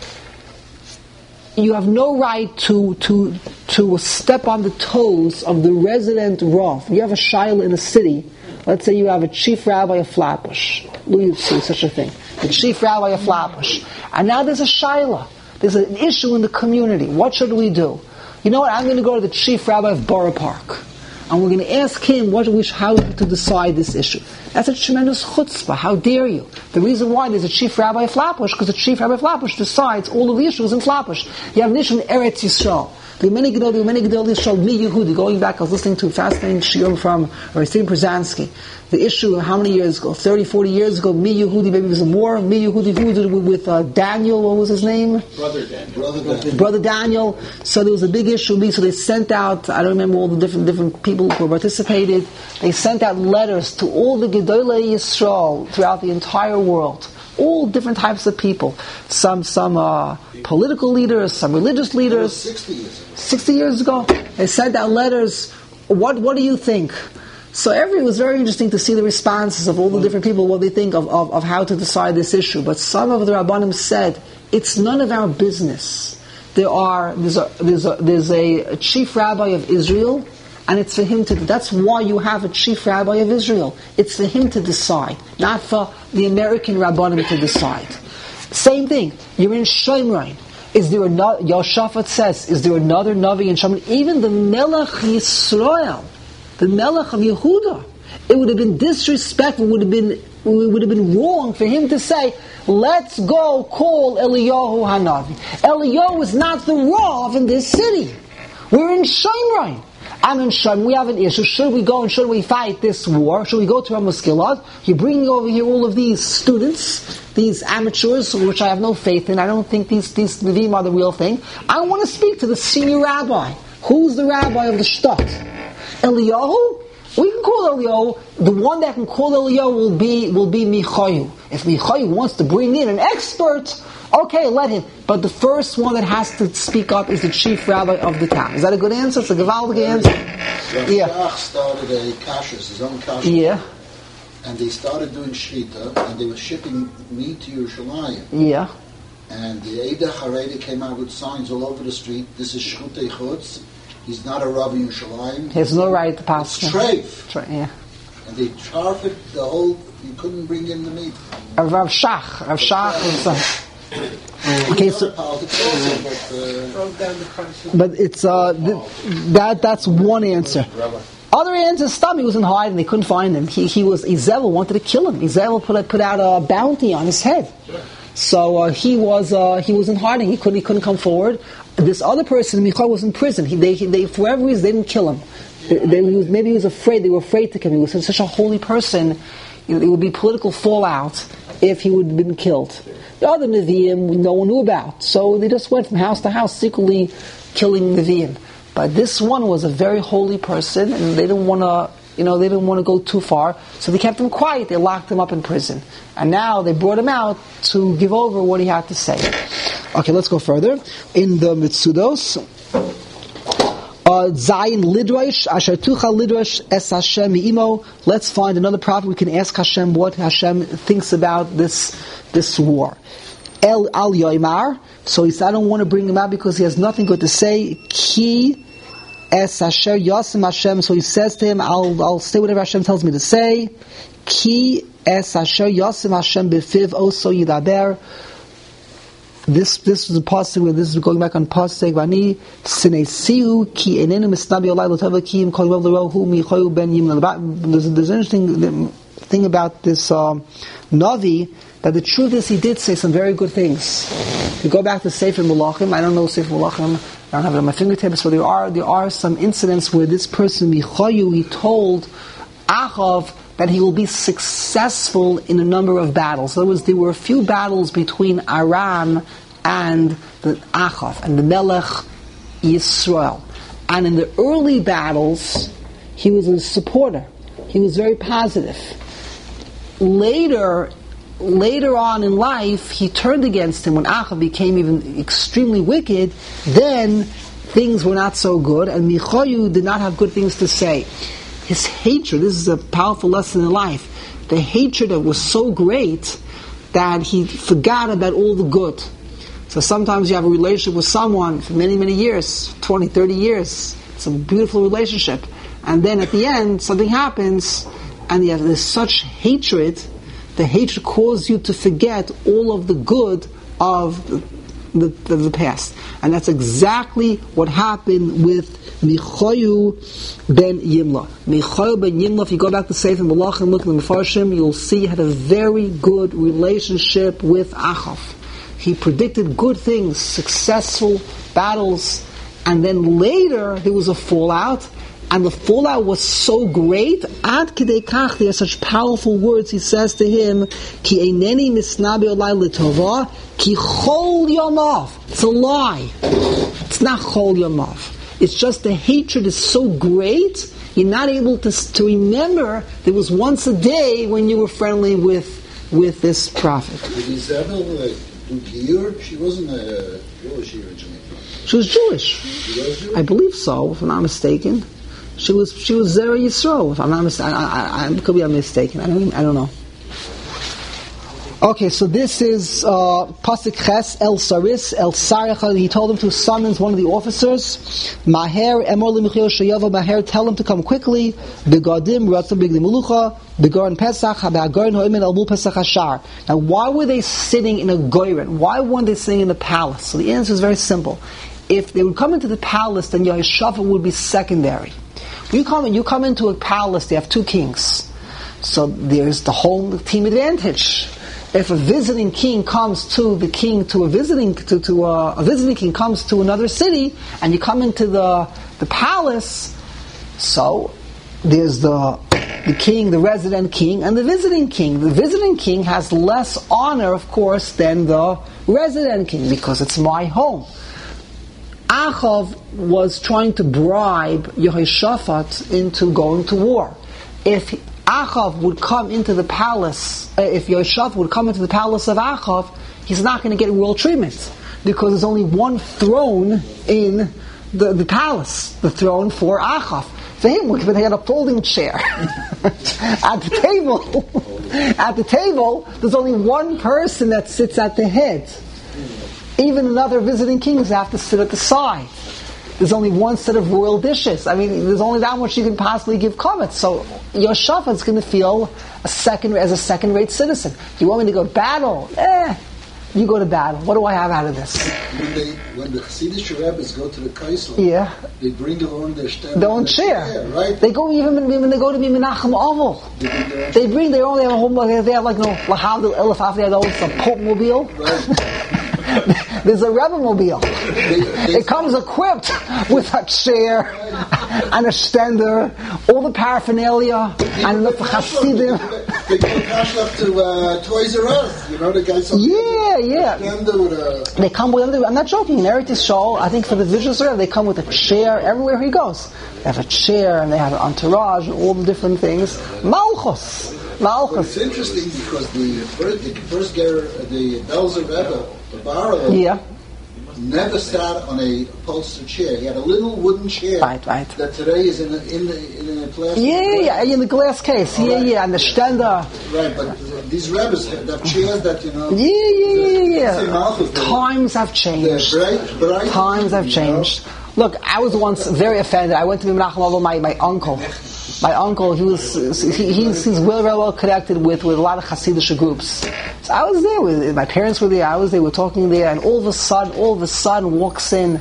A: You have no right to step on the toes of the resident Rav. You have a shayla in a city. Let's say you have a chief rabbi of Flatbush. We've seen such a thing. The chief rabbi of Flatbush. And now there's a shayla. There's an issue in the community. What should we do? You know what? I'm going to go to the chief rabbi of Borough Park. And we're going to ask him how to decide this issue. That's a tremendous chutzpah. How dare you? The reason why there's a chief rabbi of Flatbush, because the chief rabbi of Flatbush decides all of the issues in Flatbush. You have an issue in Eretz Yisrael. There are many Gedol Yisrael, Mi Yehudi. Going back, I was listening to a fascinating shiur from Rasim Przansky. The issue, how many years ago? 30, 40 years ago, Mi Yehudi, maybe it was more. Mi Yehudi, who did it with Daniel, what was his name? Brother Daniel. So there was a big issue. So they sent out, I don't remember all the different people who participated. They sent out letters to all the Gedolei Yisrael throughout the entire world. All different types of people. Some political leaders, some religious leaders. 60 years ago. They sent out letters. What do you think? So it was very interesting to see the responses of all the different people, what they think of how to decide this issue. But some of the Rabbanim said, it's none of our business. There's a chief rabbi of Israel, and it's for him to. That's why you have a chief rabbi of Israel. It's for him to decide, not for the American Rabbanim to decide. Same thing. You're in Shomron. Is there another? Yoshafat says, is there another Navi in Shomron? Even the Melech Yisrael, the Melech of Yehuda, it would have been disrespectful. It would have been wrong for him to say, let's go call Eliyahu Hanavi. Eliyahu is not the Rav in this city. We're in Shomron. I'm in Shom, we have an issue. Should we go and should we fight this war? Should we go to Ramos Gilad? You're bringing over here all of these students, these amateurs, which I have no faith in. I don't think these Nevi'im are the real thing. I want to speak to the senior rabbi. Who's the rabbi of the shtat? Eliyahu? We can call Eliyahu. The one that can call Eliyahu will be Michayu. If Michayu wants to bring in an expert, okay, let him. But the first one that has to speak up is the chief rabbi of the town. Is that a good answer? It's a gewaldige answer.
C: Shach started a kashrus, his own kashrus.
A: Yeah.
C: And they started doing shchita, and they were shipping meat to Yerushalayim.
A: Yeah.
C: And the Eida Haredi came out with signs all over the street. This is Shchutei Chutz. He's not a Rabbi Yerushalayim.
A: He has no right to pass.
C: It's treif.
A: Yeah.
C: And they charfed the whole. You couldn't bring in the meat.
A: Rav Shach. Okay, so but it's that's one answer. Other answer, Stam, he was in hiding. They couldn't find him. Izel wanted to kill him. Izel put out a bounty on his head. So he was in hiding. He couldn't come forward. This other person, Michal, was in prison. They for whatever reason they didn't kill him. Maybe he was afraid. They were afraid to kill him. He was such a holy person. It would be political fallout if he would have been killed. The other Nevi'im no one knew about, so they just went from house to house secretly killing Nevi'im. But this one was a very holy person, and they didn't want to go too far, so they kept him quiet. They locked him up in prison, and now they brought him out to give over what he had to say. Okay, let's go further in the Mitzudos. Zayin Lidrash, Asher Tucha Lidrash Es Hashem Imo. Let's find another prophet. We can ask Hashem what Hashem thinks about this war. El Al Yoimar. So he said, I don't want to bring him out because he has nothing good to say. Ki Es Asher Yasim Hashem. So he says to him, I'll say whatever Hashem tells me to say. Ki Es Asher Yasim Hashem Befiv Oso Yidaber. This is a pasuk where this is going back on pasuk Vani Sinesiu Ki Enenu Misnabi Olai Lotava Kim Kol Yav L'Rohu Michayu Ben Yimna. There's an interesting thing about this Navi, that the truth is he did say some very good things. If you go back to Sefer Melachim, I don't know Sefer Melachim, I don't have it on my fingertips, but there are some incidents where this person Michayu, he told Achav that he will be successful in a number of battles. In other words, there were a few battles between Aram and the Achav and the Melech Yisrael. And in the early battles, he was a supporter. He was very positive. Later on in life, he turned against him. When Achav became even extremely wicked, then things were not so good, and Michayu did not have good things to say. His hatred, this is a powerful lesson in life, the hatred that was so great that he forgot about all the good. So sometimes you have a relationship with someone for many, many years, 20, 30 years, it's a beautiful relationship, and then at the end something happens and there's such hatred, the hatred causes you to forget all of the good of the past. And that's exactly what happened with Michayu ben Yimla. Michayu ben Yimla, if you go back to Sefer Melachim and look at the Mefarshim, you'll see he had a very good relationship with Achav. He predicted good things, successful battles, and then later there was a fallout, and the fallout was so great, ad kidei kach, there are such powerful words, he says to him, ki eineni misnabi olai l'tova, ki chol yomav. It's a lie. It's not chol yomav. It's just the hatred is so great, you're not able to remember there was once a day when you were friendly with this prophet.
C: Did Isabel do Giyur? She wasn't Jewish originally.
A: She was Jewish.
C: She was Jewish?
A: I believe so, if I'm not mistaken. She was Zera Yisro. If I'm not mistaken, I could be mistaken. I don't know. Okay, so this is Pasuk Ches El Saris El Sarich. He told him to summons one of the officers. Maher Emor L'Michio Sheyavo Maher. Tell him to come quickly. Begadim Ratzim Bigli Melucha. Begarin Pesach Habegarin Hoimen Elmul Pesach Hashar. Now, why were they sitting in a goyren? Why weren't they sitting in the palace? So the answer is very simple. If they would come into the palace, then Yehoshaphat would be secondary. You come into a palace. They have two kings, so there's the whole team advantage. If a visiting king comes to the king a visiting king comes to another city, and you come into the palace, so there's the king, the resident king, and the visiting king. The visiting king has less honor, of course, than the resident king because it's my home. Achav was trying to bribe Yehoshaphat into going to war. If Achav would come into the palace, if Yehoshaphat would come into the palace of Achav, he's not going to get royal treatment because there's only one throne in the palace, the throne for Achav. For him, they had a folding chair. At the table, there's only one person that sits at the head. Even another visiting kings have to sit at the side. There's only one set of royal dishes. I mean, there's only that much you can possibly give kavod. So Yehoshaphat's going to feel as a second-rate citizen. Do you want me to go to battle? You go to battle. What do I have out of this?
C: When the Hasidic rabbis go to the Kaisel, they bring along their
A: own chair.
C: Right?
A: They go even when they go to Menachem Oval. They bring their own. They have a whole. They have like Lahavdil Elif. They have a Pope mobile.
C: Right.
A: There's a Rebbe mobile. It comes equipped with a chair and a stender, all the paraphernalia, and enough Hasidim.
C: They go up to Toys R Us, the guys.
A: They come with. I'm not joking. In Eretz Yisrael, I think for the visuals, they come with a chair everywhere he goes. They have a chair and they have an entourage and all the different things. Malchus.
C: Well, it's interesting because the first the Belzer Rebbe, the Barlow, never sat on a upholstered chair. He had a little wooden chair that today is in a plastic.
A: In the glass case. And the stender.
C: Right, but these rabbis have chairs that
A: Times have changed.
C: Bright,
A: Times have changed. Look, I was once very offended. I went to Menachem Oval, my uncle. My uncle, he's very well connected with a lot of Hasidic groups. So I was there, my parents were there, I was there, we were talking there, and all of a sudden walks in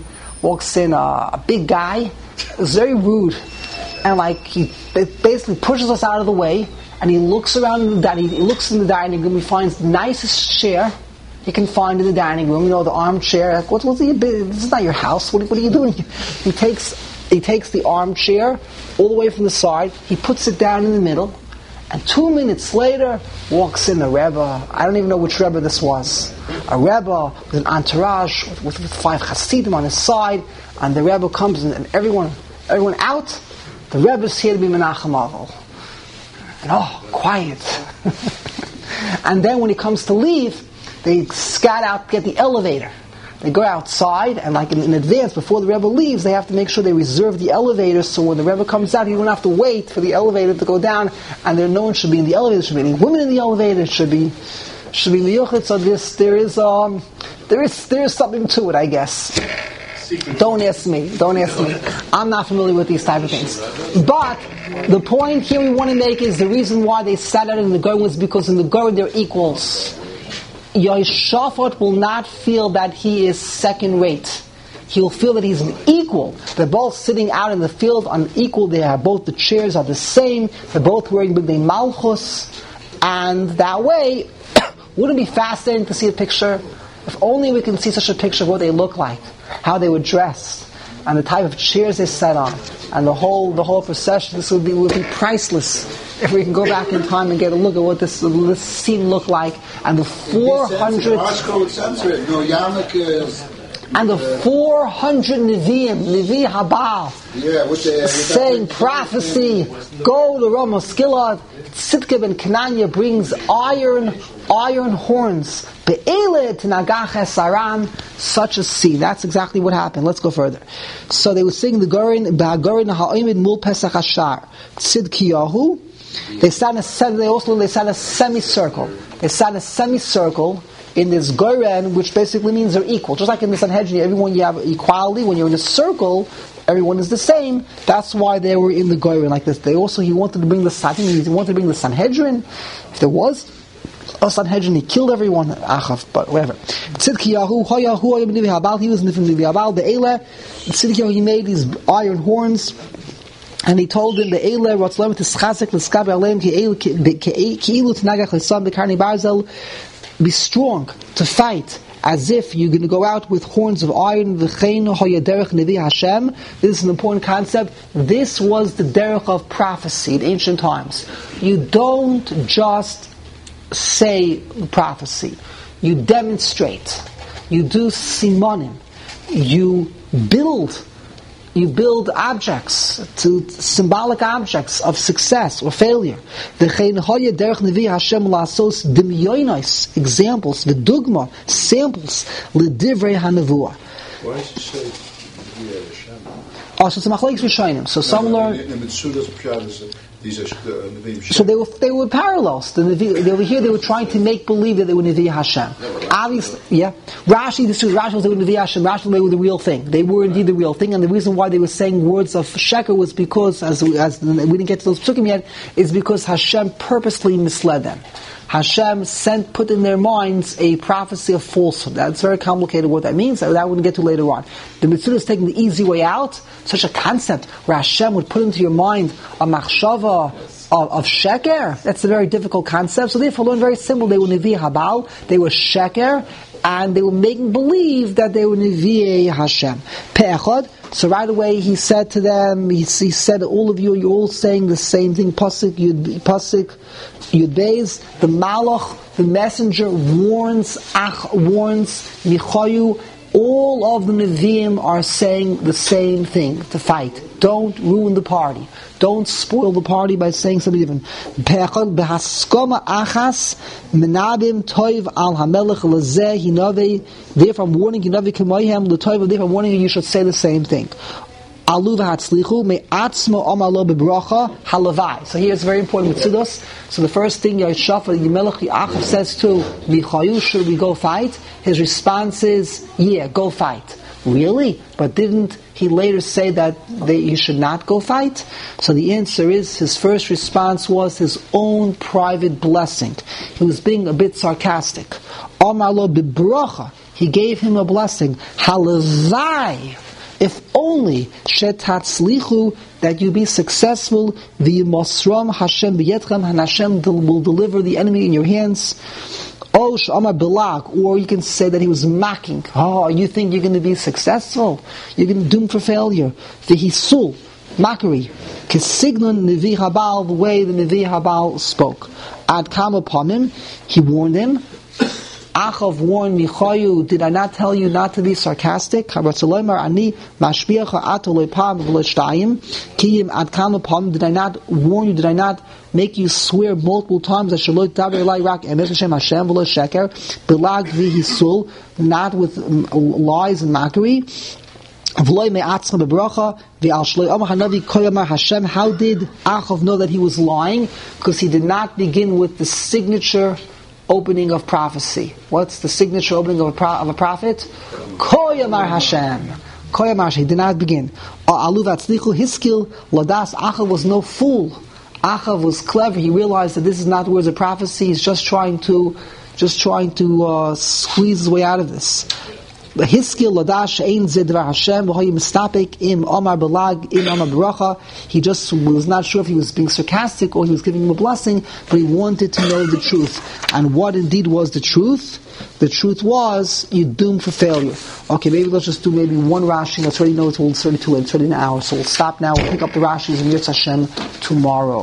A: a big guy. It was very rude. And he basically pushes us out of the way, and he looks around he looks in the dining room, he finds the nicest chair he can find in the dining room, the armchair. What's this is not your house, what are you doing? He takes the armchair all the way from the side, he puts it down in the middle, and 2 minutes later walks in a Rebbe. I don't even know which Rebbe this was. A Rebbe with an entourage, with 5 Hasidim on his side, and the Rebbe comes and everyone out. The Rebbe's here to be Menachem Oval. And quiet. And then when he comes to leave, they scat out, get the elevator. They go outside, and in advance, before the Rebbe leaves, they have to make sure they reserve the elevator, so when the Rebbe comes out, he won't have to wait for the elevator to go down, and no one should be in the elevator, there should be any women in the elevator, it should be miyuchet, so there is something to it, I guess. Don't ask me. I'm not familiar with these type of things. But the point here we want to make is the reason why they sat out in the Goren was because in the Goren they're equals. Yehoshaphat will not feel that he is second rate. He will feel that he's an equal. They're both sitting out in the field on equal. They have both the chairs are the same. They're both wearing B'nai Malchus. And that way, wouldn't it be fascinating to see a picture? If only we can see such a picture of what they look like, how they were dressed, and the type of chairs they sat on, and the whole procession. This would be priceless. If we can go back in time and get a look at what this scene looked like, and the 400 and the 400 Nevi Habal, saying prophecy, go to Ramos Gilad. Tzidkah ben Kenanya brings iron horns. Be'ele t'nagach esaram, such a scene. That's exactly what happened. Let's go further. So they were singing the Goren, Ba'agorin ha'oimid mul Pesach Hashar. Tzidkiyahu. They sat in a semicircle. They sat in a semicircle in this Goren, which basically means they're equal. Just like in the Sanhedrin, everyone you have equality. When you're in a circle, everyone is the same. That's why they were in the Goren like this. He wanted to bring the Sanhedrin. If there was a Sanhedrin, he killed everyone. But whatever. Tzidkiyahu, he was Nifim Nivi Habal. Tzidkiyahu, he made these iron horns. And he told them, be strong to fight as if you're going to go out with horns of iron. This is an important concept. This was the derech of prophecy in ancient times. You don't just say prophecy. You demonstrate. You do simonim. You build objects, to symbolic objects of success or failure. Examples, the dugma, samples, l'divrei hanavua.
B: Why does it say
A: Oh, so it's a machlokes rishonim. So some learn. So they were parallels. They were here. They were trying to make believe that they were Nevi Hashem. Obviously, yeah. Rashi was they were Nevi Hashem. Rashi, they were the real thing. They were indeed the real thing. And the reason why they were saying words of sheker was because, as we didn't get to those psukim yet, is because Hashem purposely misled them. Hashem put in their minds a prophecy of falsehood. That's very complicated what that means. That wouldn't get to later on. The Mitzvah is taking the easy way out. Such a concept where Hashem would put into your mind a machshava of sheker. That's a very difficult concept. So therefore, learn very simple. They were Nevi Habal. They were sheker. And they were making believe that they were Nevi'ei Hashem. Pe'echad. So right away he said to them, he said, all of you, you're all saying the same thing. Pasuk Yud Beis, the Malach, the messenger warns Michayu. All of the Nevi'im are saying the same thing, to fight. Don't ruin the party. Don't spoil the party by saying something different. Pe'echad behaskoma achas menabim toiv al hamelech lezeh hinaveh. Therefore I'm warning Hinaveh k'moyhem l'toiv. Therefore I'm warning you should say the same thing. Alu v'hatzlichu me'atzmo omalo bebracha halavai. So here it's very important with Tzidos. So the first thing Yehoshaphat Yimelech Yaakov says to Michayu, should we go fight? His response is, yeah, go fight. Really? But didn't he later say that you should not go fight? So the answer is, his first response was his own private blessing. He was being a bit sarcastic. Omalo bebracha. He gave him a blessing. Halavai. If only shetatzlichu, that you be successful, the Mosram Hashem b'yetchem, and Hashem will deliver the enemy in your hands. Oh, Sh'amar Bilak, or you can say that he was mocking. Oh, you think you're going to be successful? You're going to doom for failure. The Hisul, mockery. Kesignon Nevi Habal, the way the Nevi Habal spoke. Ad kam upon him, he warned him. Achav warned Michayu, did I not tell you not to be sarcastic? Did I not warn you, did I not make you swear multiple times that not with lies and mockery? How did Achav know that he was lying? Because he did not begin with the signature opening of prophecy. What's the signature opening of a prophet? Koyamar Hashem. Koyamar Hashem. He did not begin. His skill, Ladas, Achav was no fool. Achav was clever. He realized that this is not words of prophecy. He's just trying to squeeze his way out of this. His skill, Ladash, Ein Zedvar Hashem, V'hoy Mistapik, Im Omar Belag, Im Omar Beracha. He just was not sure if he was being sarcastic or he was giving him a blessing, but he wanted to know the truth. And what indeed was the truth? The truth was, you're doomed for failure. Okay, maybe let's just do maybe one Rashi. Let's already know it's 32 and it's already an hour, so we'll stop now. We'll pick up the Rashis and Yirtzeh Hashem tomorrow.